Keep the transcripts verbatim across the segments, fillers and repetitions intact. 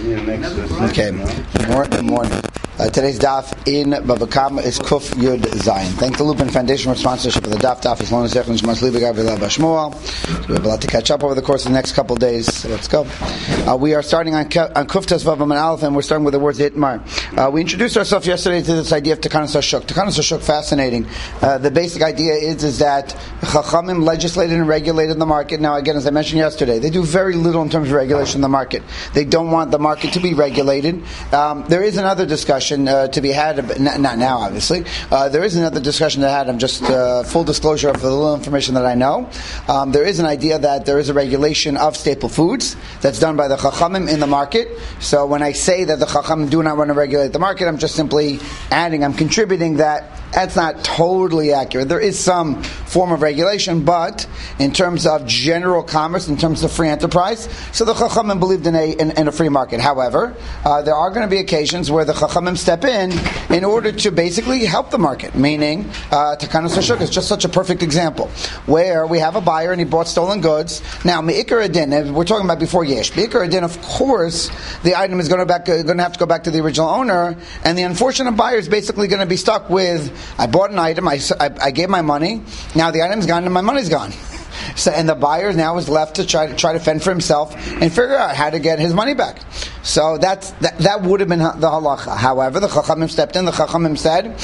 Okay, good morning. Uh, today's daf in Bava Kama is Kuf Yud Zayin. Thank the Lupin Foundation for sponsorship of the daf. Daf is Lona Zech and Shmas Libigar V'Lav Bashmuel. So we have a lot to catch up over the course of the next couple of days. So let's go. Uh, we are starting on, on Kuf Tes Vav Amin Aleph, and we're starting with the words Itmar. Uh, we introduced ourselves yesterday to this idea of Tekanos HaShuk. Tekanos HaShuk, fascinating. Uh, the basic idea is is that Chachamim legislated and regulated the market. Now, again, as I mentioned yesterday, they do very little in terms of regulation of the market. They don't want the market to be regulated. Um, there is another discussion Uh, to be had, not, not now obviously, uh, there is another discussion to have. I'm just uh, full disclosure of the little information that I know. Um, there is an idea that there is a regulation of staple foods that's done by the Chachamim in the market. So when I say that the Chachamim do not want to regulate the market, I'm just simply adding, I'm contributing that that's not totally accurate. There is some form of regulation, but in terms of general commerce, in terms of free enterprise, so the Chachamim believed in a, in, in a free market. However, uh, there are going to be occasions where the Chachamim step in in order to basically help the market, meaning uh, Tekanos HaShuk is just such a perfect example, where we have a buyer and he bought stolen goods. Now, Me'ikar Adin, we're talking about before Yesh. Me'ikar Adin, of course, the item is going to, back, going to have to go back to the original owner, and the unfortunate buyer is basically going to be stuck with, I bought an item, I, I, I gave my money, now the item's gone and my money's gone. So, and the buyer now is left to try to try to fend for himself and figure out how to get his money back. So that's that, that would have been the halacha. However, the Chachamim stepped in. The Chachamim said,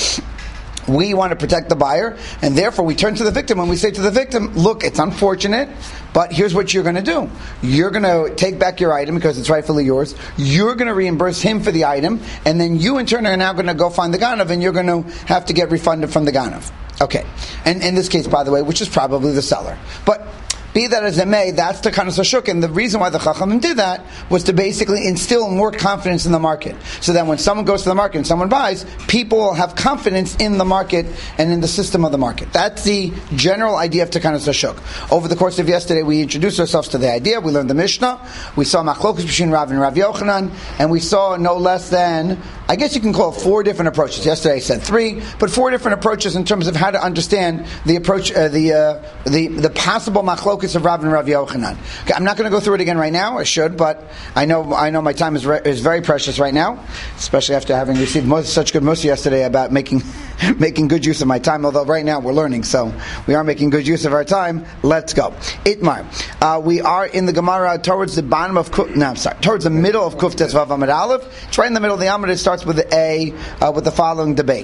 we want to protect the buyer, and therefore we turn to the victim and we say to the victim, look, it's unfortunate, but here's what you're going to do. You're going to take back your item because it's rightfully yours. You're going to reimburse him for the item, and then you in turn are now going to go find the ganav, and you're going to have to get refunded from the ganav. Okay. And in this case, by the way, which is probably the seller. But be that as it may, that's the Tekanos HaShuk, and the reason why the Chachamim did that was to basically instill more confidence in the market, so that when someone goes to the market and someone buys, people will have confidence in the market and in the system of the market. That's the general idea of Tekanos HaShuk. Over the course of yesterday, we introduced ourselves to the idea. We learned the Mishnah. We saw Machlokus between Rav and Rav Yochanan, and we saw no less than, I guess you can call it four different approaches. Yesterday I said three, but four different approaches in terms of how to understand the approach, uh, the, uh, the the possible Machlokus of Rav and Rav Yochanan. Okay, I'm not going to go through it again right now. I should, but I know I know my time is re- is very precious right now, especially after having received most, such good mussar yesterday about making making good use of my time. Although right now we're learning, so we are making good use of our time. Let's go. Itmar. Uh, we are in the Gemara towards the bottom of Kuf, no, I'm sorry, towards the middle of Kuf Tes Vav Amud Aleph. It's right in the middle of the Amud. It starts with the A uh, with the following debate.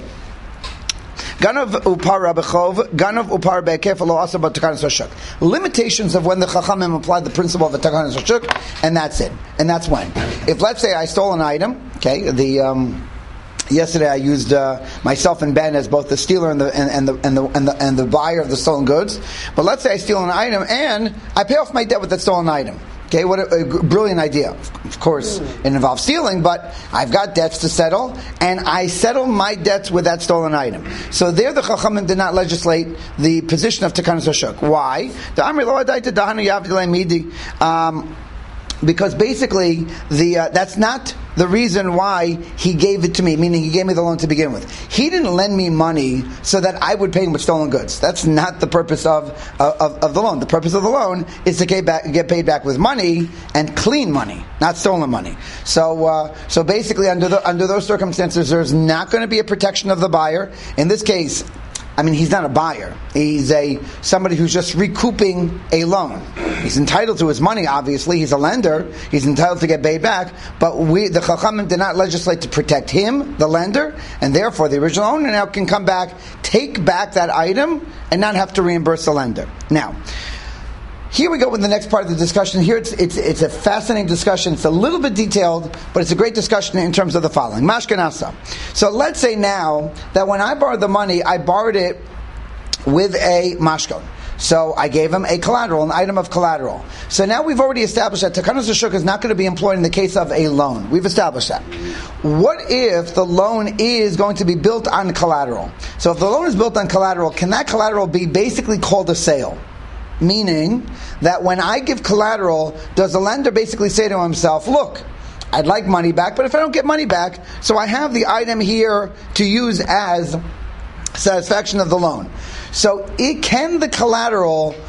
Ganav upar bechov, ganav upar be'kef lo asa but Tekanos HaShuk. Limitations of when the Chachamim applied the principle of a Tekanos HaShuk, and that's it. And that's when. If, let's say, I stole an item, okay, the um, yesterday I used uh, myself and Ben as both the stealer and the and, and the and the and the and the buyer of the stolen goods. But let's say I steal an item and I pay off my debt with that stolen item. Okay, what a, a brilliant idea. Of course, it involves stealing, but I've got debts to settle, and I settle my debts with that stolen item. So there the Chachamim did not legislate the position of Tekanos HaShuk. Why? Um, because basically, the uh, that's not the reason why he gave it to me, meaning he gave me the loan to begin with. He didn't lend me money so that I would pay him with stolen goods. That's not the purpose of of, of the loan. The purpose of the loan is to get, back, get paid back with money, and clean money, not stolen money. So uh, so basically, under the, under those circumstances, there's not going to be a protection of the buyer. In this case, I mean, he's not a buyer. He's a somebody who's just recouping a loan. He's entitled to his money, obviously. He's a lender. He's entitled to get paid back. But we, the Chachamim, did not legislate to protect him, the lender, and therefore the original owner now can come back, take back that item, and not have to reimburse the lender. Now, here we go with the next part of the discussion. Here it's it's it's a fascinating discussion. It's a little bit detailed, but it's a great discussion in terms of the following. Mashkanasa. So let's say now that when I borrowed the money, I borrowed it with a mashkon. So I gave him a collateral, an item of collateral. So now we've already established that Tekanos HaShuk is not going to be employed in the case of a loan. We've established that. What if the loan is going to be built on collateral? So if the loan is built on collateral, can that collateral be basically called a sale? Meaning that when I give collateral, does the lender basically say to himself, look, I'd like money back, but if I don't get money back, so I have the item here to use as satisfaction of the loan. So it, can the collateral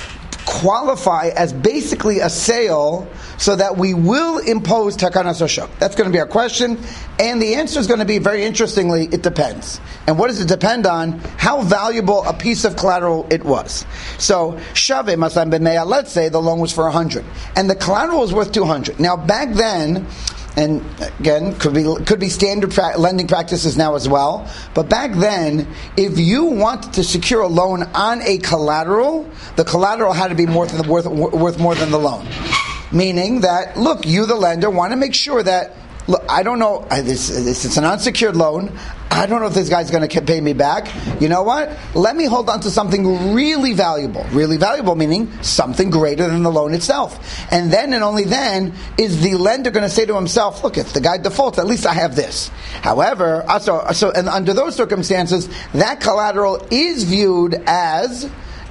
qualify as basically a sale so that we will impose takanas hashuk? That's going to be our question, and the answer is going to be, very interestingly, it depends. And what does it depend on? How valuable a piece of collateral it was. So, shave masam b'meya, let's say the loan was for one hundred, and the collateral was worth two hundred. Now, back then, and again, could be could be standard pra- lending practices now as well. But back then, if you wanted to secure a loan on a collateral, the collateral had to be more than, worth worth more than the loan. Meaning that, look, you, the lender, want to make sure that, look, I don't know, this, this it's an unsecured loan. I don't know if this guy's going to pay me back. You know what? Let me hold on to something really valuable. Really valuable meaning something greater than the loan itself. And then and only then is the lender going to say to himself, look, if the guy defaults, at least I have this. However, so, so and under those circumstances, that collateral is viewed as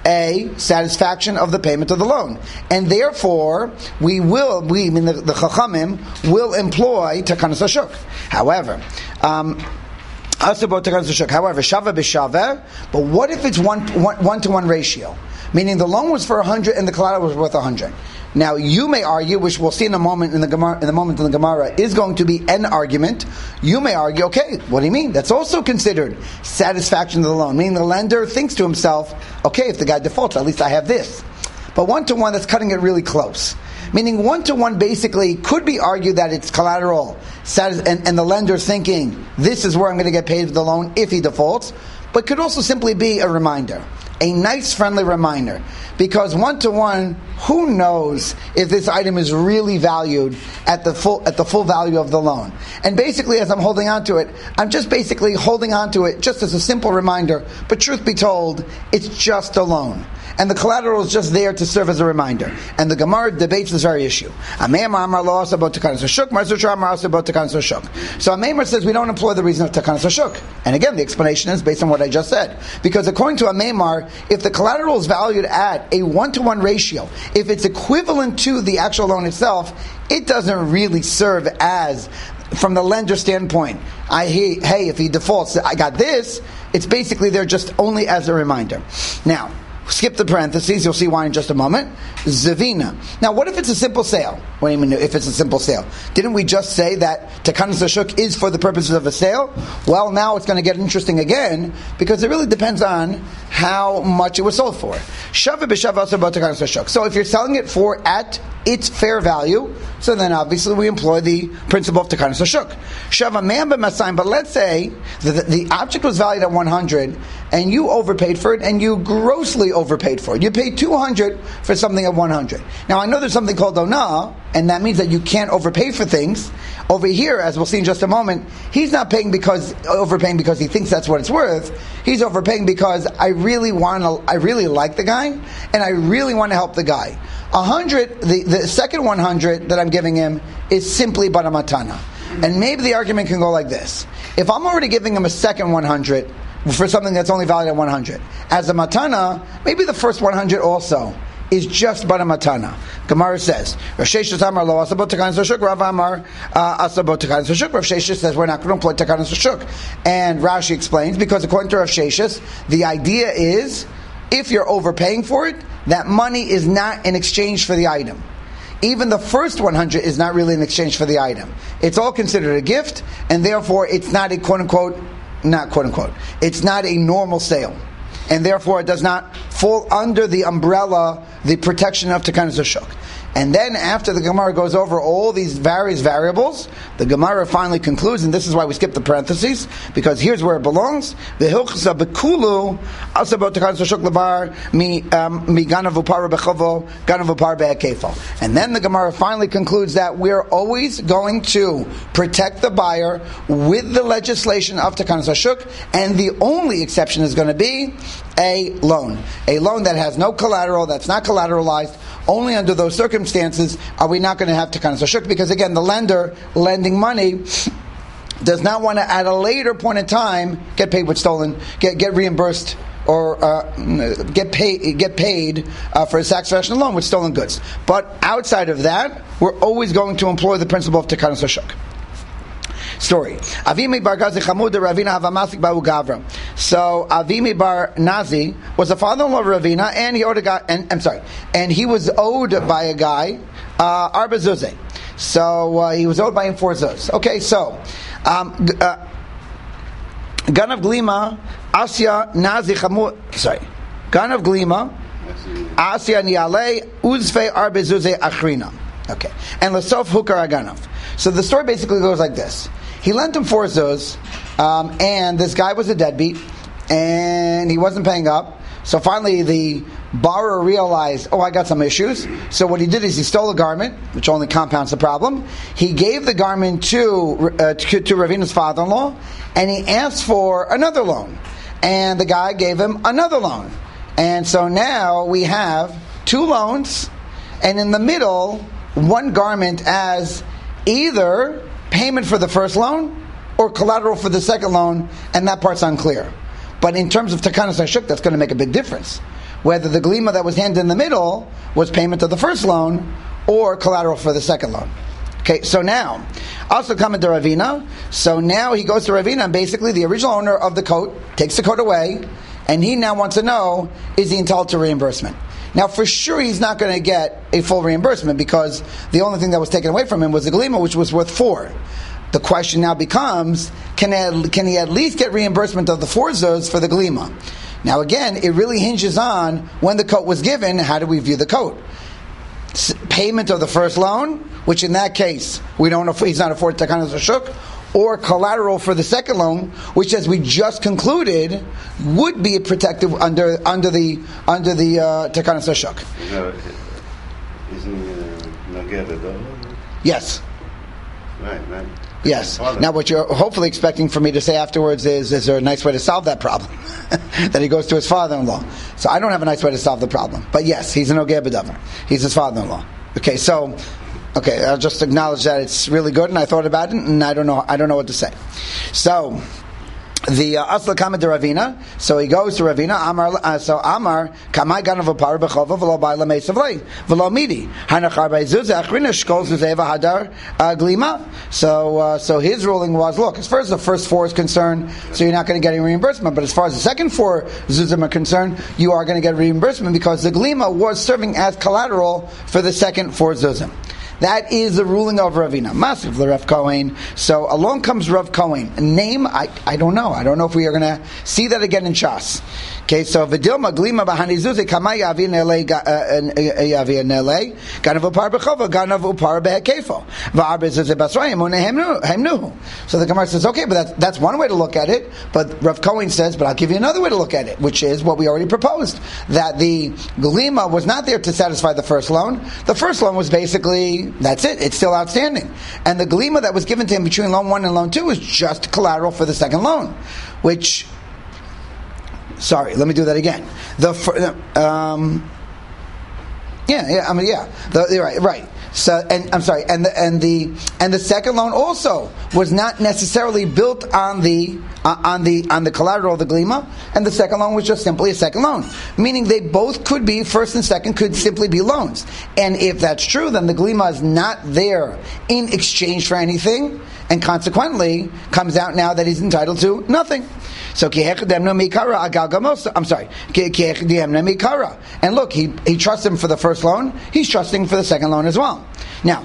a satisfaction of the payment of the loan. And therefore, we will, we, I mean the, the Chachamim, will employ takanas hashuk. However, um, However, shava b'shava, but what if it's one, one, one to one ratio? Meaning the loan was for one hundred and the collateral was worth one hundred. Now you may argue, which we'll see in a moment in the Gemara, in the moment in the Gemara, is going to be an argument. You may argue, okay, what do you mean? That's also considered satisfaction of the loan. Meaning the lender thinks to himself, okay, if the guy defaults, at least I have this. But one to one, that's cutting it really close. Meaning one-to-one basically could be argued that it's collateral, and, and the lender's thinking, this is where I'm going to get paid for the loan if he defaults, but could also simply be a reminder. A nice, friendly reminder. Because one-to-one, who knows if this item is really valued at the full at the full value of the loan. And basically, as I'm holding on to it, I'm just basically holding on to it just as a simple reminder. But truth be told, it's just a loan. And the collateral is just there to serve as a reminder. And the Gemara debates this very issue. So a Meimar says we don't employ the reason of takanas hashuk. And again, the explanation is based on what I just said. Because according to a Meimar, if the collateral is valued at a one-to-one ratio, if it's equivalent to the actual loan itself, it doesn't really serve as, from the lender's standpoint, I hey, hey, if he defaults, I got this. It's basically there just only as a reminder. Now, skip the parentheses, you'll see why in just a moment. Zavina. Now, what if it's a simple sale? What do you mean if it's a simple sale? Didn't we just say that takanas hashuk is for the purposes of a sale? Well, now it's going to get interesting again, because it really depends on how much it was sold for. Shava b'shava also about takanas hashuk. So if you're selling it for at its fair value, so then obviously we employ the principle of takanas hashuk. Shava man b'masayim, but let's say that the object was valued at one hundred, and you overpaid for it, and you grossly overpaid for it. You paid two hundred for something at one hundred. Now I know there's something called onah, and that means that you can't overpay for things. Over here, as we'll see in just a moment, he's not paying because overpaying because he thinks that's what it's worth. He's overpaying because I really want to, I really like the guy, and I really want to help the guy. A hundred, the, the second one hundred that I'm giving him is simply but a matana. And maybe the argument can go like this: if I'm already giving him a second one hundred for something that's only valued at one hundred, as a matana, maybe the first one hundred also is just but a matana. Gemara says, Rav Sheshes Amar lo asabot takanas hashuk. Rav Amar asabot takanas hashuk. Rav Sheshes says we're not going to employ takanas hashuk, and Rashi explains because according to Rav Sheshes, the idea is if you're overpaying for it, that money is not in exchange for the item. Even the first one hundred is not really in exchange for the item. It's all considered a gift, and therefore it's not a quote unquote, not quote unquote, it's not a normal sale. And therefore it does not fall under the umbrella, the protection of takanas hashuk. And then after the Gemara goes over all these various variables, the Gemara finally concludes, and this is why we skip the parentheses, because here's where it belongs. V'hilchasa bekulu asabot takanas hashuk levar mi mi ganav upar bechovo ganav upar be'akefo. And then the Gemara finally concludes that we're always going to protect the buyer with the legislation of takanas hashuk, and the only exception is going to be a loan. A loan that has no collateral, that's not collateralized. Only under those circumstances are we not going to have takanas hashuk, because again, the lender lending money does not want to, at a later point in time, get paid with stolen, get get reimbursed or uh, get paid get paid uh, for a satisfaction loan with stolen goods. But outside of that, we're always going to employ the principle of takanas hashuk. Story. So Avimi bar Nazi was the father-in-law of Ravina, and he owed a guy. And I'm sorry, and he was owed by a guy uh, Arba Zuzeh. So uh, he was owed by him four zuz. Okay, so um, uh, Ganav Glima Asya Nazi Chamu. Sorry, Ganav Glima Asya Niale Uzfe Arba Zuzeh Achrina. Okay, and Lasof Hukar Aganav. So the story basically goes like this: he lent him four zuz, um, and this guy was a deadbeat, and he wasn't paying up. So finally, the borrower realized, oh, I got some issues. So what he did is he stole a garment, which only compounds the problem. He gave the garment to uh, to, to Ravina's father-in-law, and he asked for another loan, and the guy gave him another loan, and so now we have two loans, and in the middle, one garment as either payment for the first loan or collateral for the second loan, and that part's unclear. But in terms of Takanas Hashuk, that's going to make a big difference. Whether the glima that was handed in the middle was payment of the first loan or collateral for the second loan. Okay, so now, also coming to Ravina, so now he goes to Ravina, and basically the original owner of the coat takes the coat away, and he now wants to know, is he entitled to reimbursement? Now, for sure, he's not going to get a full reimbursement because the only thing that was taken away from him was the glima, which was worth four. The question now becomes, can he, can he at least get reimbursement of the four zuz for the glima? Now, again, it really hinges on when the coat was given, how do we view the coat? S- payment of the first loan, which in that case, we don't know if he's not afforded Takanas Hashuk, or collateral for the second loan, which, as we just concluded, would be protected under under the under the uh, Takanas Hashuk. Isn't Yes. Right, right. Yes. Now, what you're hopefully expecting for me to say afterwards is, is there a nice way to solve that problem? That he goes to his father-in-law. So I don't have a nice way to solve the problem. But yes, he's an Ogeh B'davar. He's his father-in-law. Okay, so, okay, I'll just acknowledge that it's really good, and I thought about it, and I don't know, I don't know what to say. So, the Asla Kama de Ravina, so he goes to Ravina, Amar, uh, so Amar, Kamai Ganav Apar Bechova, Velo Baila Mesavlei, Velo Midi, Hanachar Beizuz, Achrina, Shkol Zuzeva Hadar, Glima. So, uh, so his ruling was, look, as far as the first four is concerned, so you're not going to get any reimbursement, but as far as the second four Zuzim are concerned, you are going to get reimbursement because the Glima was serving as collateral for the second four Zuzim. That is the ruling of Ravina. Massive the Rav Kohen. So along comes Rav Kohen. Name, I, I don't know. I don't know if we are going to see that again in Shas. Okay, so Vidilma Glima Bahani Zuzi Kamay Yavi Nele Yavi Nele Ganav Upar Bechova Ganav Upar Behekefo Va'arbe Zuzi Basrayim Hemnu. So the Gemara says, okay, but that's, that's one way to look at it. But Rav Kohen says, but I'll give you another way to look at it, which is what we already proposed, that the Glima was not there to satisfy the first loan. The first loan was basically, that's it, it's still outstanding. And the Glima that was given to him between loan one and loan two was just collateral for the second loan, which, sorry, let me do that again. The um, yeah, yeah, I mean, yeah, the, you're right, right. So, and I'm sorry, and the and the and the second loan also was not necessarily built on the uh, on the on the collateral of the glima, and the second loan was just simply a second loan, meaning they both could be, first and second could simply be loans. And if that's true, then the glima is not there in exchange for anything, and consequently comes out now that he's entitled to nothing. So I'm sorry. And look, he he trusts him for the first loan. He's trusting for the second loan as well. Now,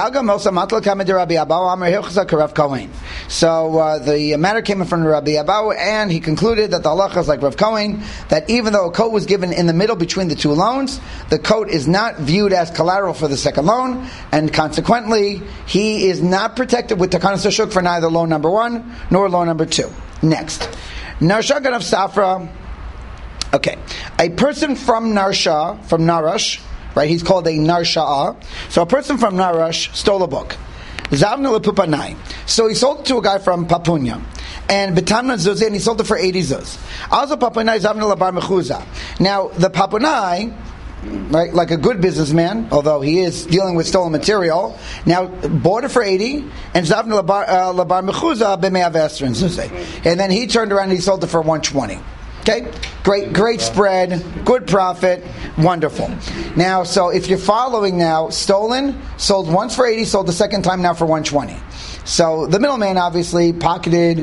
so uh, the matter came in front of Rabbi Abau, and he concluded that the halacha is like Rav Kohen, that even though a coat was given in the middle between the two loans, the coat is not viewed as collateral for the second loan, and consequently, he is not protected with Takanas Hashuk for neither loan number one nor loan number two. Next, Narsha Ganav Safra. Okay, a person from Narsha, from Narash, right? He's called a Narsha'a. So a person from Narash stole a book. Zavna lepupanai. So he sold it to a guy from Papunya. And Betamna Zuz, and he sold it for eighty zuz. Also Papunai Zavna lebar mechuza. Now, the Papunai, right, like a good businessman, although he is dealing with stolen material, now bought it for eighty, and Zavna lebar mechuza b'me'av esrin zuzay. And then he turned around and he sold it for one twenty. Okay, great, great spread, good profit, wonderful. Now, so if you're following now, stolen, sold once for eighty, sold the second time now for one twenty. So the middleman obviously pocketed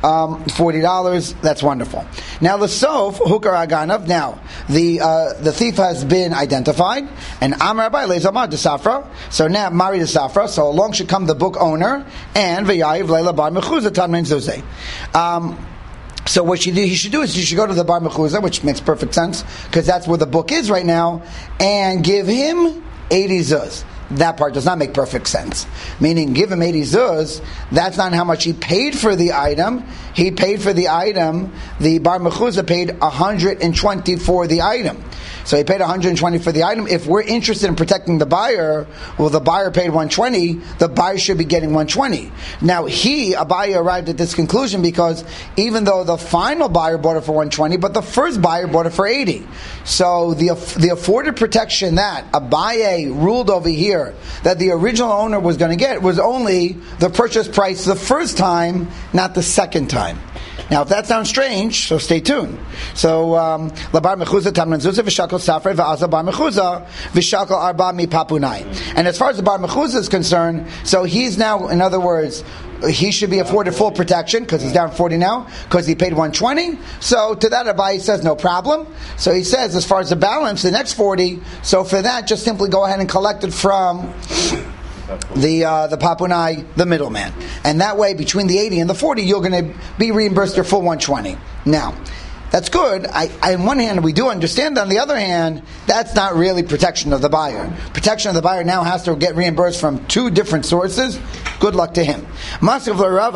um, forty dollars. That's wonderful. Now the sof hukar aganav. Now the uh, the thief has been identified, and Amar Abai leizamar de Safra. So now Mari de Safra. So along should come the book owner and v'yayiv leila bar mechuzah tamrin zuzeh. Um So what you do, he should do is you should go to the Bar Mechuzah, which makes perfect sense because that's where the book is right now, and give him eighty zuz. That part does not make perfect sense. Meaning, give him eighty zuz. That's not how much he paid for the item. He paid for the item. The Bar Mechuzah paid one hundred twenty for the item. So he paid one hundred twenty for the item. If we're interested in protecting the buyer, well, the buyer paid one hundred twenty. The buyer should be getting one hundred twenty. Now he, Abaye, arrived at this conclusion because even though the final buyer bought it for one hundred twenty, but the first buyer bought it for eighty. So the the afforded protection that Abaye ruled over here that the original owner was going to get was only the purchase price the first time, not the second time. Now, if that sounds strange, so stay tuned. So, labar mechuzah tamran zuzah v'shakol safrei v'aza bar mechuzah v'shakol arba mi papunai. And as far as the bar mechuzah is concerned, so he's now, in other words, he should be afforded full protection because he's down forty now because he paid one hundred twenty. So to that Abai says no problem. So he says as far as the balance, the next forty. So for that, just simply go ahead and collect it from the uh, the papunai, the middleman, and that way between the eighty and the forty, you're going to be reimbursed your full one hundred twenty. Now, that's good. I, I, on one hand, we do understand. On the other hand, that's not really protection of the buyer. Protection of the buyer now has to get reimbursed from two different sources. Good luck to him. If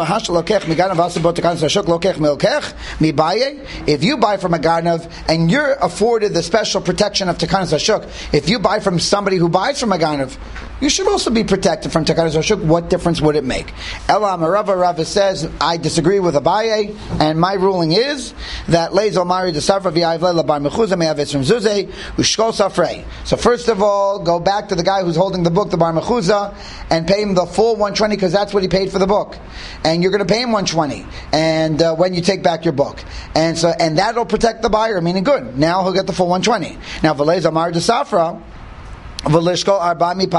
you buy from a Ganav and you're afforded the special protection of Tekanas Hashuk, if you buy from somebody who buys from a Ganav, you should also be protected from Tekanas Hashuk. What difference would it make? Ela Marava Rava says, I disagree with Abaye, and my ruling is that Leizol Mari de Safra v'Yayiv Leila Bar Mechuzah me'avetz from Zuzeh u'shkol safrei. So first of all, go back to the guy who's holding the book, the Bar Mechuzah, and pay him the full one hundred twenty because that's what he paid for the book, and you're going to pay him one hundred twenty. And uh, when you take back your book, and so and that'll protect the buyer. Meaning, good. Now he'll get the full one hundred twenty. Now Leizol Mari de Safra. Now, as far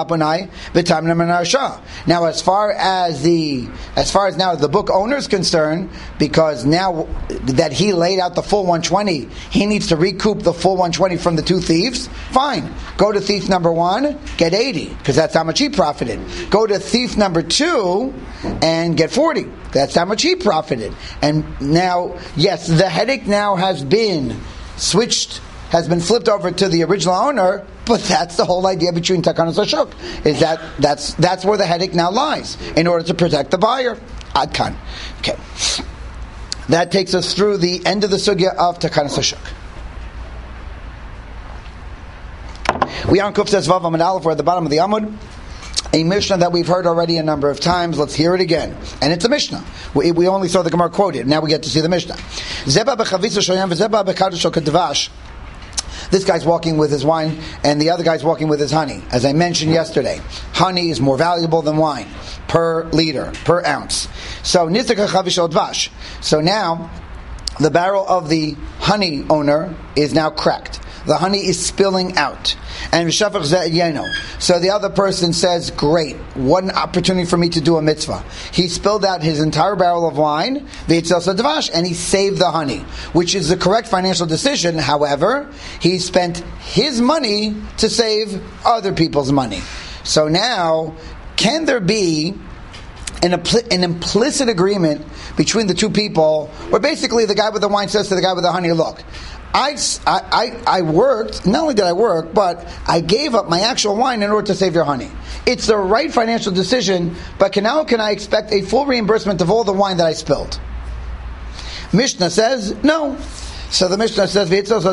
as the as far as now the book owner is concerned, because now that he laid out the full one hundred twenty, he needs to recoup the full one hundred twenty from the two thieves. Fine, go to thief number one, get eighty, because that's how much he profited. Go to thief number two and get forty. That's how much he profited. And now, yes, the headache now has been switched. Has been flipped over to the original owner, but that's the whole idea between Takanas Hashuk, is that that's that's where the headache now lies, in order to protect the buyer. Adkan. Okay. That takes us through the end of the sugya of Takanas Hashuk. We are on Kuf Tes Vav Amud Aleph, we're at the bottom of the Amud. A Mishnah that we've heard already a number of times. Let's hear it again. And it's a Mishnah. We, we only saw the Gemara quoted. Now we get to see the Mishnah. Zeba b'chavitza shoyam v'zeba b'kadosh kadvash. This guy's walking with his wine, and the other guy's walking with his honey. As I mentioned yesterday, honey is more valuable than wine per liter, per ounce. So nitzaka chavishol dvash. So now, the barrel of the honey owner is now cracked. The honey is spilling out. And so the other person says, great, what an opportunity for me to do a mitzvah. He spilled out his entire barrel of wine, and he saved the honey, which is the correct financial decision. However, he spent his money to save other people's money. So now, can there be an, impl- an implicit agreement between the two people, where basically the guy with the wine says to the guy with the honey, look, I, I, I worked, not only did I work, but I gave up my actual wine in order to save your honey. It's the right financial decision, but can, now can I expect a full reimbursement of all the wine that I spilled? Mishnah says, no. So the Mishnah says,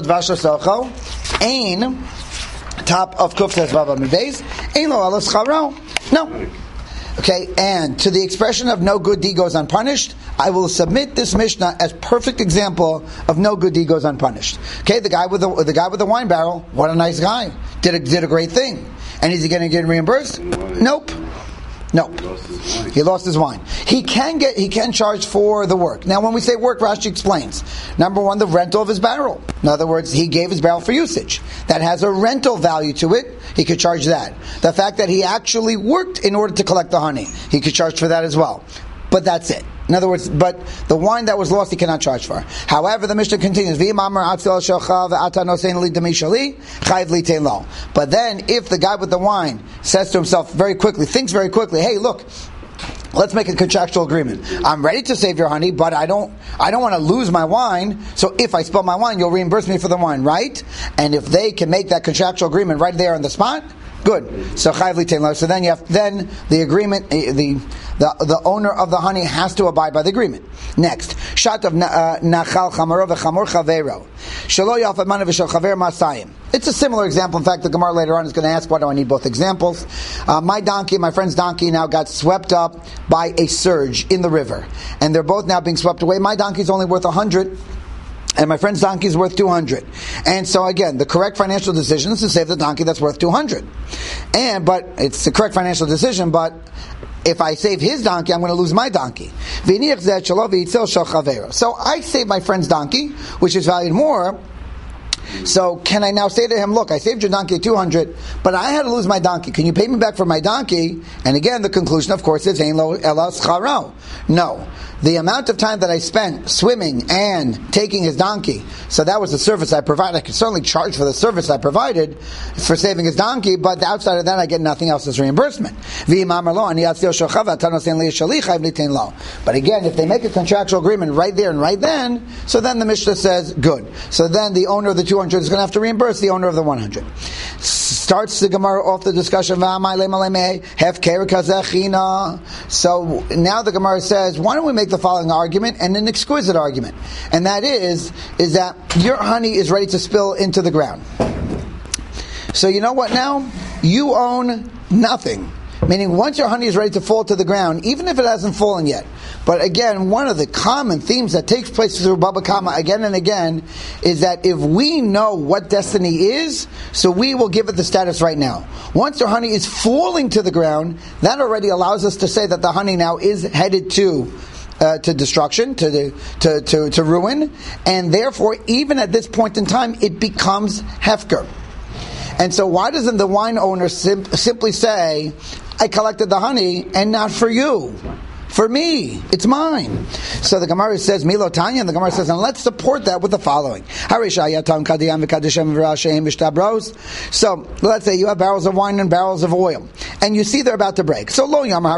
Ein, top of Kuf Tes Vav Amud Beis, Ein lo ala scharo. No. Okay, and to the expression of no good deed goes unpunished, I will submit this Mishnah as perfect example of no good deed goes unpunished. Okay, the guy with the the guy with the wine barrel, what a nice guy, did a, did a great thing, and is he going to get reimbursed? Nope. No, he lost his wine. He can get, he can charge for the work. Now, when we say work, Rashi explains. Number one, the rental of his barrel. In other words, he gave his barrel for usage. That has a rental value to it. He could charge that. The fact that he actually worked in order to collect the honey, he could charge for that as well. But that's it. In other words, but the wine that was lost, he cannot charge for. However, the Mishnah continues, but then, if the guy with the wine says to himself very quickly, thinks very quickly, hey, look, let's make a contractual agreement. I'm ready to save your honey, but I don't I don't want to lose my wine, so if I spill my wine, you'll reimburse me for the wine, right? And if they can make that contractual agreement right there on the spot, good. So chayv litain lo. So then you have then the agreement, the the the owner of the honey has to abide by the agreement. Next, shat of nachal chamaro v'chamor chavero shelo yafad mana v'shel chaver masayim. It's a similar example. In fact, the Gemara later on is going to ask, why do I need both examples? Uh, my donkey, my friend's donkey, now got swept up by a surge in the river, and they're both now being swept away. My donkey's only worth a hundred. And my friend's donkey is worth two hundred. And so again, the correct financial decision is to save the donkey that's worth two hundred. And, but, it's the correct financial decision, but if I save his donkey, I'm going to lose my donkey. So I save my friend's donkey, which is valued more. So can I now say to him, look, I saved your donkey at two hundred, but I had to lose my donkey. Can you pay me back for my donkey? And again, the conclusion, of course, is Ein lo ela scharo. No. The amount of time that I spent swimming and taking his donkey, so that was the service I provided. I could certainly charge for the service I provided for saving his donkey, but outside of that, I get nothing else as reimbursement. But again, if they make a contractual agreement right there and right then, so then the Mishnah says, good. So then the owner of the two hundred is going to have to reimburse the owner of the one hundred. Starts the Gemara off the discussion. So now the Gemara says, why don't we make the following argument, and an exquisite argument, and that is is that your honey is ready to spill into the ground. So you know what now? You own nothing. Meaning once your honey is ready to fall to the ground, even if it hasn't fallen yet. But again, one of the common themes that takes place through Baba Kama again and again is that if we know what destiny is, so we will give it the status right now. Once your honey is falling to the ground, that already allows us to say that the honey now is headed to Uh, to destruction, to, the, to to to ruin, and therefore, even at this point in time, it becomes hefker. And so, why doesn't the wine owner sim- simply say, "I collected the honey, and not for you, for me, it's mine"? So the Gemara says, "Milo Tanya," and the Gemara says, and let's support that with the following: So let's say you have barrels of wine and barrels of oil, and you see they're about to break. So lo yam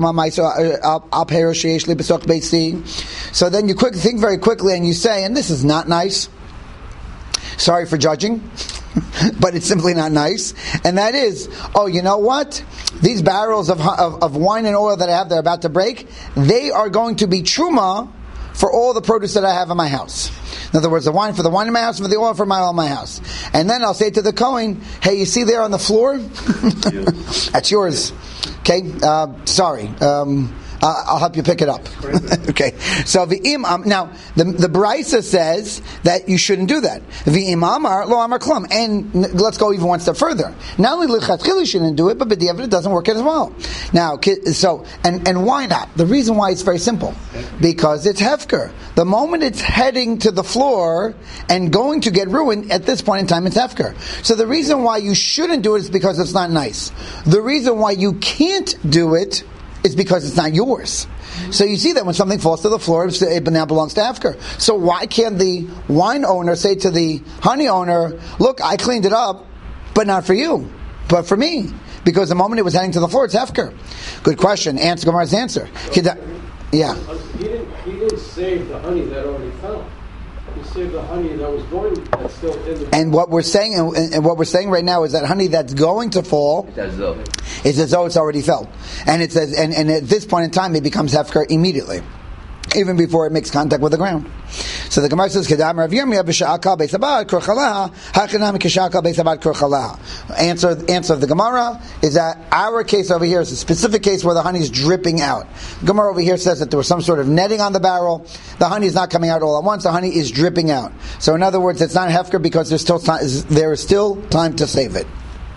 So then you quick think very quickly, and you say, and this is not nice. Sorry for judging. But it's simply not nice. And that is, oh, you know what? These barrels of, of, of wine and oil that I have that are about to break, they are going to be truma for all the produce that I have in my house. In other words, the wine for the wine in my house, and for the oil for my oil in my house. And then I'll say to the Kohen, hey, you see there on the floor? That's yours. Okay? Uh, sorry. Um... Uh, I'll help you pick it up. Okay. So the imam now the the Brisa says that you shouldn't do that. The imamar lo amar klum, and let's go even one step further. Not only lichatchil you shouldn't do it, but b'diavad it doesn't work as well. Now, so and and why not? The reason why is very simple, because it's hefker. The moment it's heading to the floor and going to get ruined, at this point in time, it's hefker. So the reason why you shouldn't do it is because it's not nice. The reason why you can't do it is because it's not yours. So you see that when something falls to the floor, it now belongs to Hefker. So why can't the wine owner say to the honey owner, look, I cleaned it up, but not for you, but for me? Because the moment it was heading to the floor, it's Hefker. Good question. Answer Gemara's answer. Yeah. He didn't, he didn't save the honey that already fell. He saved the honey that was going, that's still in the... And what we're saying, and, and what we're saying right now is that honey that's going to fall, it's as though, it's, as though it's already fell, and it says, and, and at this point in time, it becomes hefker immediately, even before it makes contact with the ground. So the Gemara says, "Kedam Rav Yirmiyah b'sha'akal beisabad kurchalaha hachinam k'sha'akal beisabad kurchalaha." Answer answer of the Gemara is that our case over here is a specific case where the honey is dripping out. The Gemara over here says that there was some sort of netting on the barrel. The honey is not coming out all at once. The honey is dripping out. So in other words, it's not hefker because there's still time, there is still time to save it.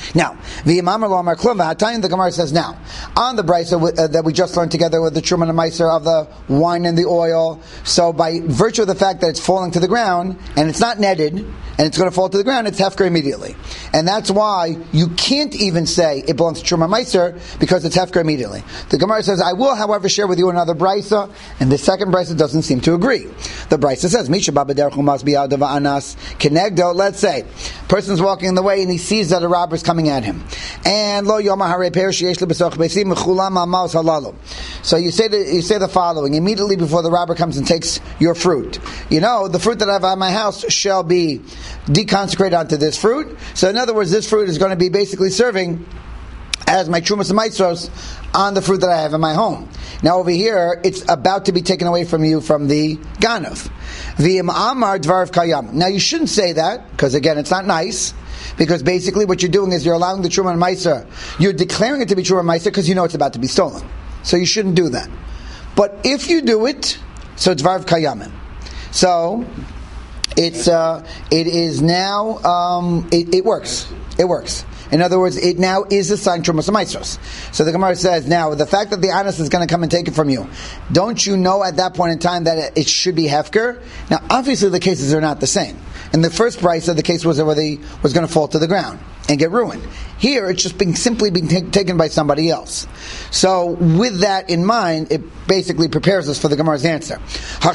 Now, the Imam Lo Amar Klum, the Gemara says now, on the brisa uh, that we just learned together with the Truman and Meiser of the wine and the oil, so by virtue of the fact that it's falling to the ground, and it's not netted, and it's going to fall to the ground, it's hefker immediately. And that's why you can't even say it belongs to Truman and Meiser, because it's hefker immediately. The Gemara says, I will, however, share with you another brisa, and the second brisa doesn't seem to agree. The brisa says, Misha Baba Derech must be out of Anas Kenegdo. Let's say, person's walking in the way, and he sees that a robber's coming at him. And lo yoma hare perish yesh lebesoch beisim mechulam amaus halalu. So you say the, you say the following immediately before the robber comes and takes your fruit. You know, the fruit that I have at my house shall be deconsecrated onto this fruit. So in other words, this fruit is going to be basically serving as my trumas and maitros on the fruit that I have in my home. Now over here, it's about to be taken away from you from the ganav. V'im amar dvarav kayam. Now you shouldn't say that, because again, it's not nice. Because basically what you're doing is you're allowing the Truma and Meiser, you're declaring it to be Truma and Meiser because you know it's about to be stolen. So you shouldn't do that. But if you do it, so it's Dvarav Kayamim. So it's uh, it is now um, it, it works. It works. In other words, it now is a sign Trumas and Maestros. So the Gemara says, now, the fact that the Anas is going to come and take it from you, don't you know at that point in time that it should be Hefker? Now, obviously the cases are not the same. In the first brisa, the case was where the was going to fall to the ground and get ruined. Here, it's just being simply being t- taken by somebody else. So, with that in mind, it basically prepares us for the Gemara's answer. So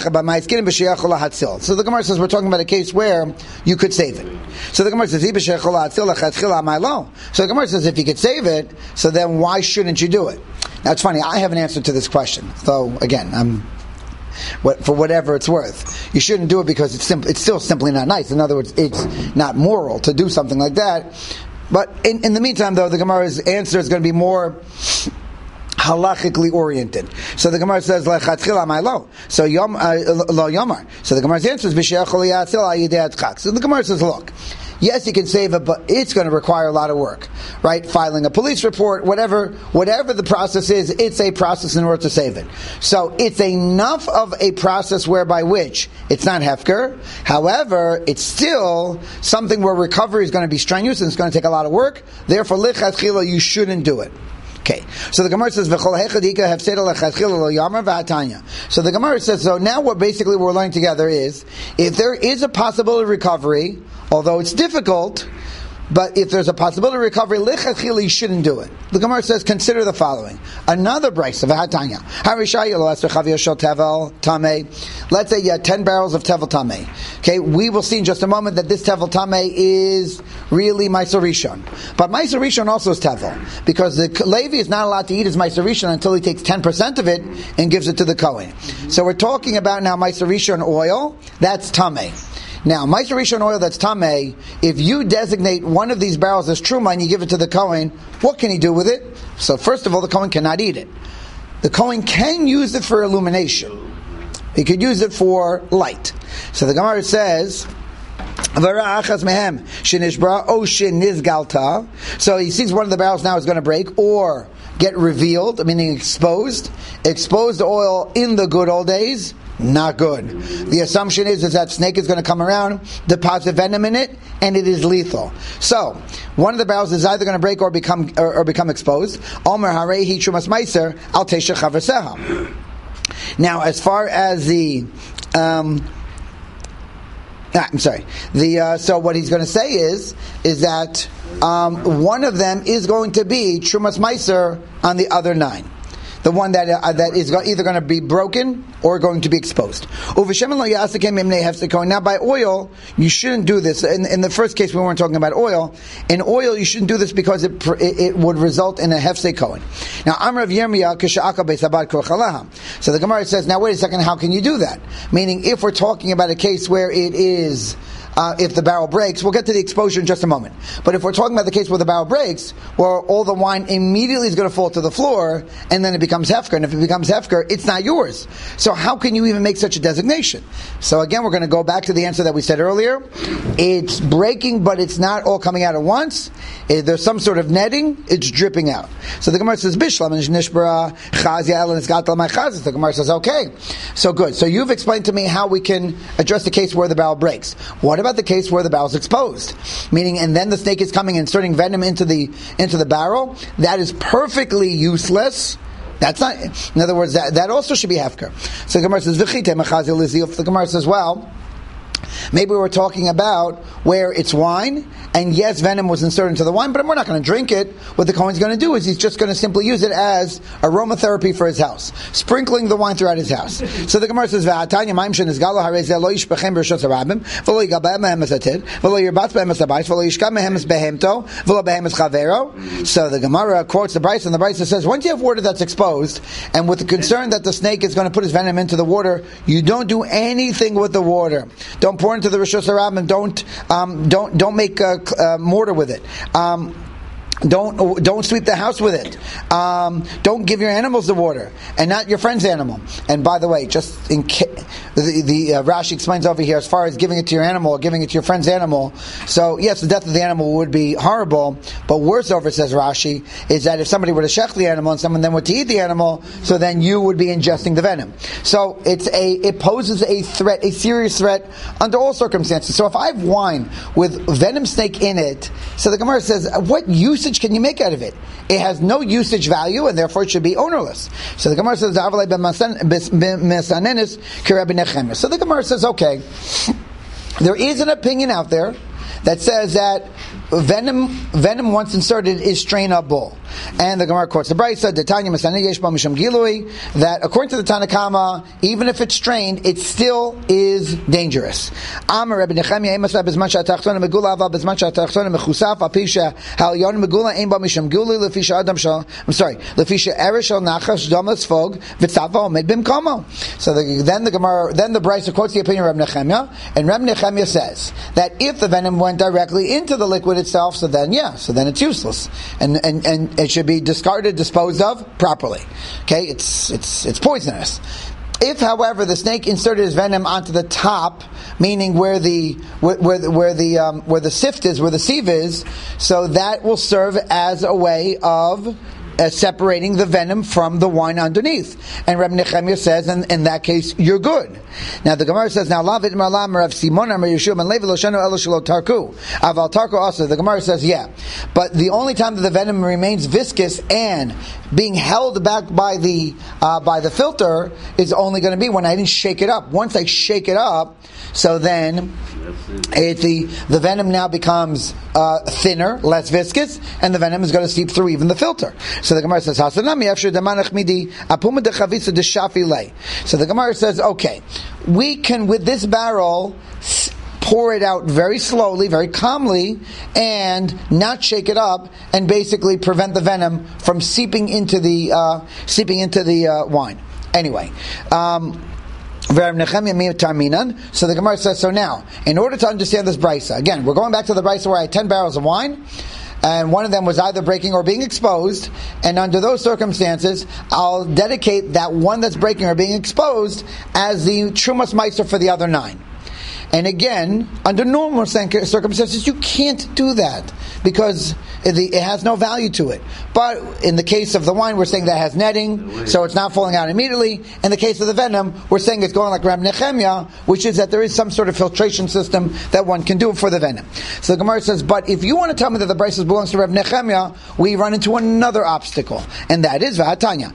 the Gemara says we're talking about a case where you could save it. So the Gemara says, so the Gemara says if you could save it, so then why shouldn't you do it? Now it's funny, I have an answer to this question. So again, I'm What, for whatever it's worth, you shouldn't do it because it's simple. It's still simply not nice. In other words, it's not moral to do something like that. But in, in the meantime, though, the Gemara's answer is going to be more halachically oriented. So the Gemara says, "Lechatchila ma'lo." So yom lo yomar. So the Gemara's answer is b'sheichol yatzil ayidei adchak. So the Gemara says, "Look." Yes, you can save it, but it's going to require a lot of work, right? Filing a police report, whatever, whatever the process is, it's a process in order to save it. So it's enough of a process whereby which it's not hefker. However, it's still something where recovery is going to be strenuous and it's going to take a lot of work. Therefore, lichatchila, you shouldn't do it. Okay, so the Gemara says, so the Gemara says, so now what basically we're learning together is, if there is a possibility of recovery, although it's difficult, but if there's a possibility of recovery, lichatchila, you shouldn't do it. The Gemara says, consider the following. Another brisa, v'hatanya. Let's say you had ten barrels of tevel tamei. Okay, we will see in just a moment that this tevel tamei is really Meiser Rishon. But Meiser Rishon also is tevel, because the Levi is not allowed to eat his Meiser Rishon until he takes ten percent of it and gives it to the Kohen. So we're talking about now Meiser Rishon oil, that's tamei. Now, Meiser Rishon oil that's tamei, if you designate one of these barrels as truma and you give it to the Kohen, what can he do with it? So first of all, the Kohen cannot eat it. The Kohen can use it for illumination. He could use it for light. So the Gemara says, so he sees one of the barrels now is going to break or get revealed, meaning exposed. Exposed oil in the good old days, not good. The assumption is, is that snake is going to come around, deposit venom in it, and it is lethal. So, one of the barrels is either going to break or become or, or become exposed. Omer harehi trumas meiser al teisha chaverseha. Now, as far as the um, ah, I'm sorry. The uh, so what he's going to say is is that um, one of them is going to be trumas meiser on the other nine. The one that uh, that is either going to be broken or going to be exposed. Now, by oil, you shouldn't do this. In, in the first case, we weren't talking about oil. In oil, you shouldn't do this because it it, it would result in a hefsei kohen. Now, Amrav Yirmiyah k'sha'aka be'sabad kochalaha. So the Gemara says, now wait a second, how can you do that? Meaning, if we're talking about a case where it is Uh, if the barrel breaks, we'll get to the exposure in just a moment. But if we're talking about the case where the barrel breaks, where all the wine immediately is going to fall to the floor, and then it becomes hefker, and if it becomes hefker, it's not yours. So how can you even make such a designation? So again, we're going to go back to the answer that we said earlier. It's breaking, but it's not all coming out at once. If there's some sort of netting, it's dripping out. So the Gemara says, Bishlam, and Nishbara, Chazia, and Gatal, my Chazis. The Gemara says, okay. So good. So you've explained to me how we can address the case where the barrel breaks. What about the case where the barrel is exposed? Meaning, and then the snake is coming and inserting venom into the into the barrel. That is perfectly useless. That's not. In other words, that, that also should be hefker. So the Gemara says, the Gemara says, well, maybe we're talking about where it's wine, and yes, venom was inserted into the wine, but we're not going to drink it. What the Kohen's going to do is he's just going to simply use it as aromatherapy for his house, sprinkling the wine throughout his house. So the Gemara says, "V'atanya ma'im shenizgalo harei lo yishpechem b'rishos harabim, v'lo yigal behem esated, v'lo yirbatz behem esabais, v'lo yishkam behem behemto, v'lo behem chavero." So the Gemara quotes the Brisa, and the Brisa says, once you have water that's exposed, and with the concern that the snake is going to put his venom into the water, you don't do anything with the water. Don't pour into the Rishos Harabim. Don't um, don't don't make uh, uh, mortar with it. Um, Don't don't sweep the house with it. Um, don't give your animals the water, and not your friend's animal. And by the way, just in ca- the, the uh, Rashi explains over here as far as giving it to your animal or giving it to your friend's animal. So yes, the death of the animal would be horrible, but worse over, says Rashi, is that if somebody were to shech the animal and someone then were to eat the animal, so then you would be ingesting the venom. So it's a it poses a threat, a serious threat under all circumstances. So if I have wine with venom snake in it, so the Gemara says, what usage can you make out of it? It has no usage value, and therefore it should be ownerless. So the Gemara says, so the Gemara says, okay, there is an opinion out there that says that venom, venom once inserted is strainable. And the Gemara quotes the Brisa, that according to the Tanakama, even if it's strained, it still is dangerous. I'm sorry, So the, then the Gemara, then the Brisa quotes the opinion of Reb Nechemia, and Reb Nechemia says that if the venom went directly into the liquid itself, so then yeah, so then it's useless, and and and it should be discarded, disposed of properly. Okay, it's it's it's poisonous. If, however, the snake inserted his venom onto the top, meaning where the where where, where the um, where the sift is, where the sieve is, so that will serve as a way of Uh, separating the venom from the wine underneath. And Reb Nechemia says, in, in that case, you're good. Now the Gemara says, now Lavit Malam Rav Simon Amar Yeshua and Levi Loshanu Elo Shelo Tarku. Aval Tarku also. The Gemara says, yeah, but the only time that the venom remains viscous and being held back by the uh, by the filter is only going to be when I didn't shake it up. Once I shake it up, so then it, the the venom now becomes uh, thinner, less viscous, and the venom is going to seep through even the filter. So the Gemara says, so the Gemara says, okay, we can, with this barrel, pour it out very slowly, very calmly, and not shake it up, and basically prevent the venom from seeping into the uh, seeping into the uh, wine. Anyway. Um, So the Gemara says, so now, in order to understand this brisa, again, we're going back to the brisa where I had ten barrels of wine, and one of them was either breaking or being exposed, and under those circumstances, I'll dedicate that one that's breaking or being exposed as the Trumas Meiser for the other nine. And again, under normal circumstances, you can't do that because it has no value to it. But in the case of the wine, we're saying that has netting, so it's not falling out immediately. In the case of the venom, we're saying it's going like Reb Nechemia, which is that there is some sort of filtration system that one can do for the venom. So the Gemara says, but if you want to tell me that the Brisa belongs to Reb Nechemia, we run into another obstacle, and that is V'hatanya.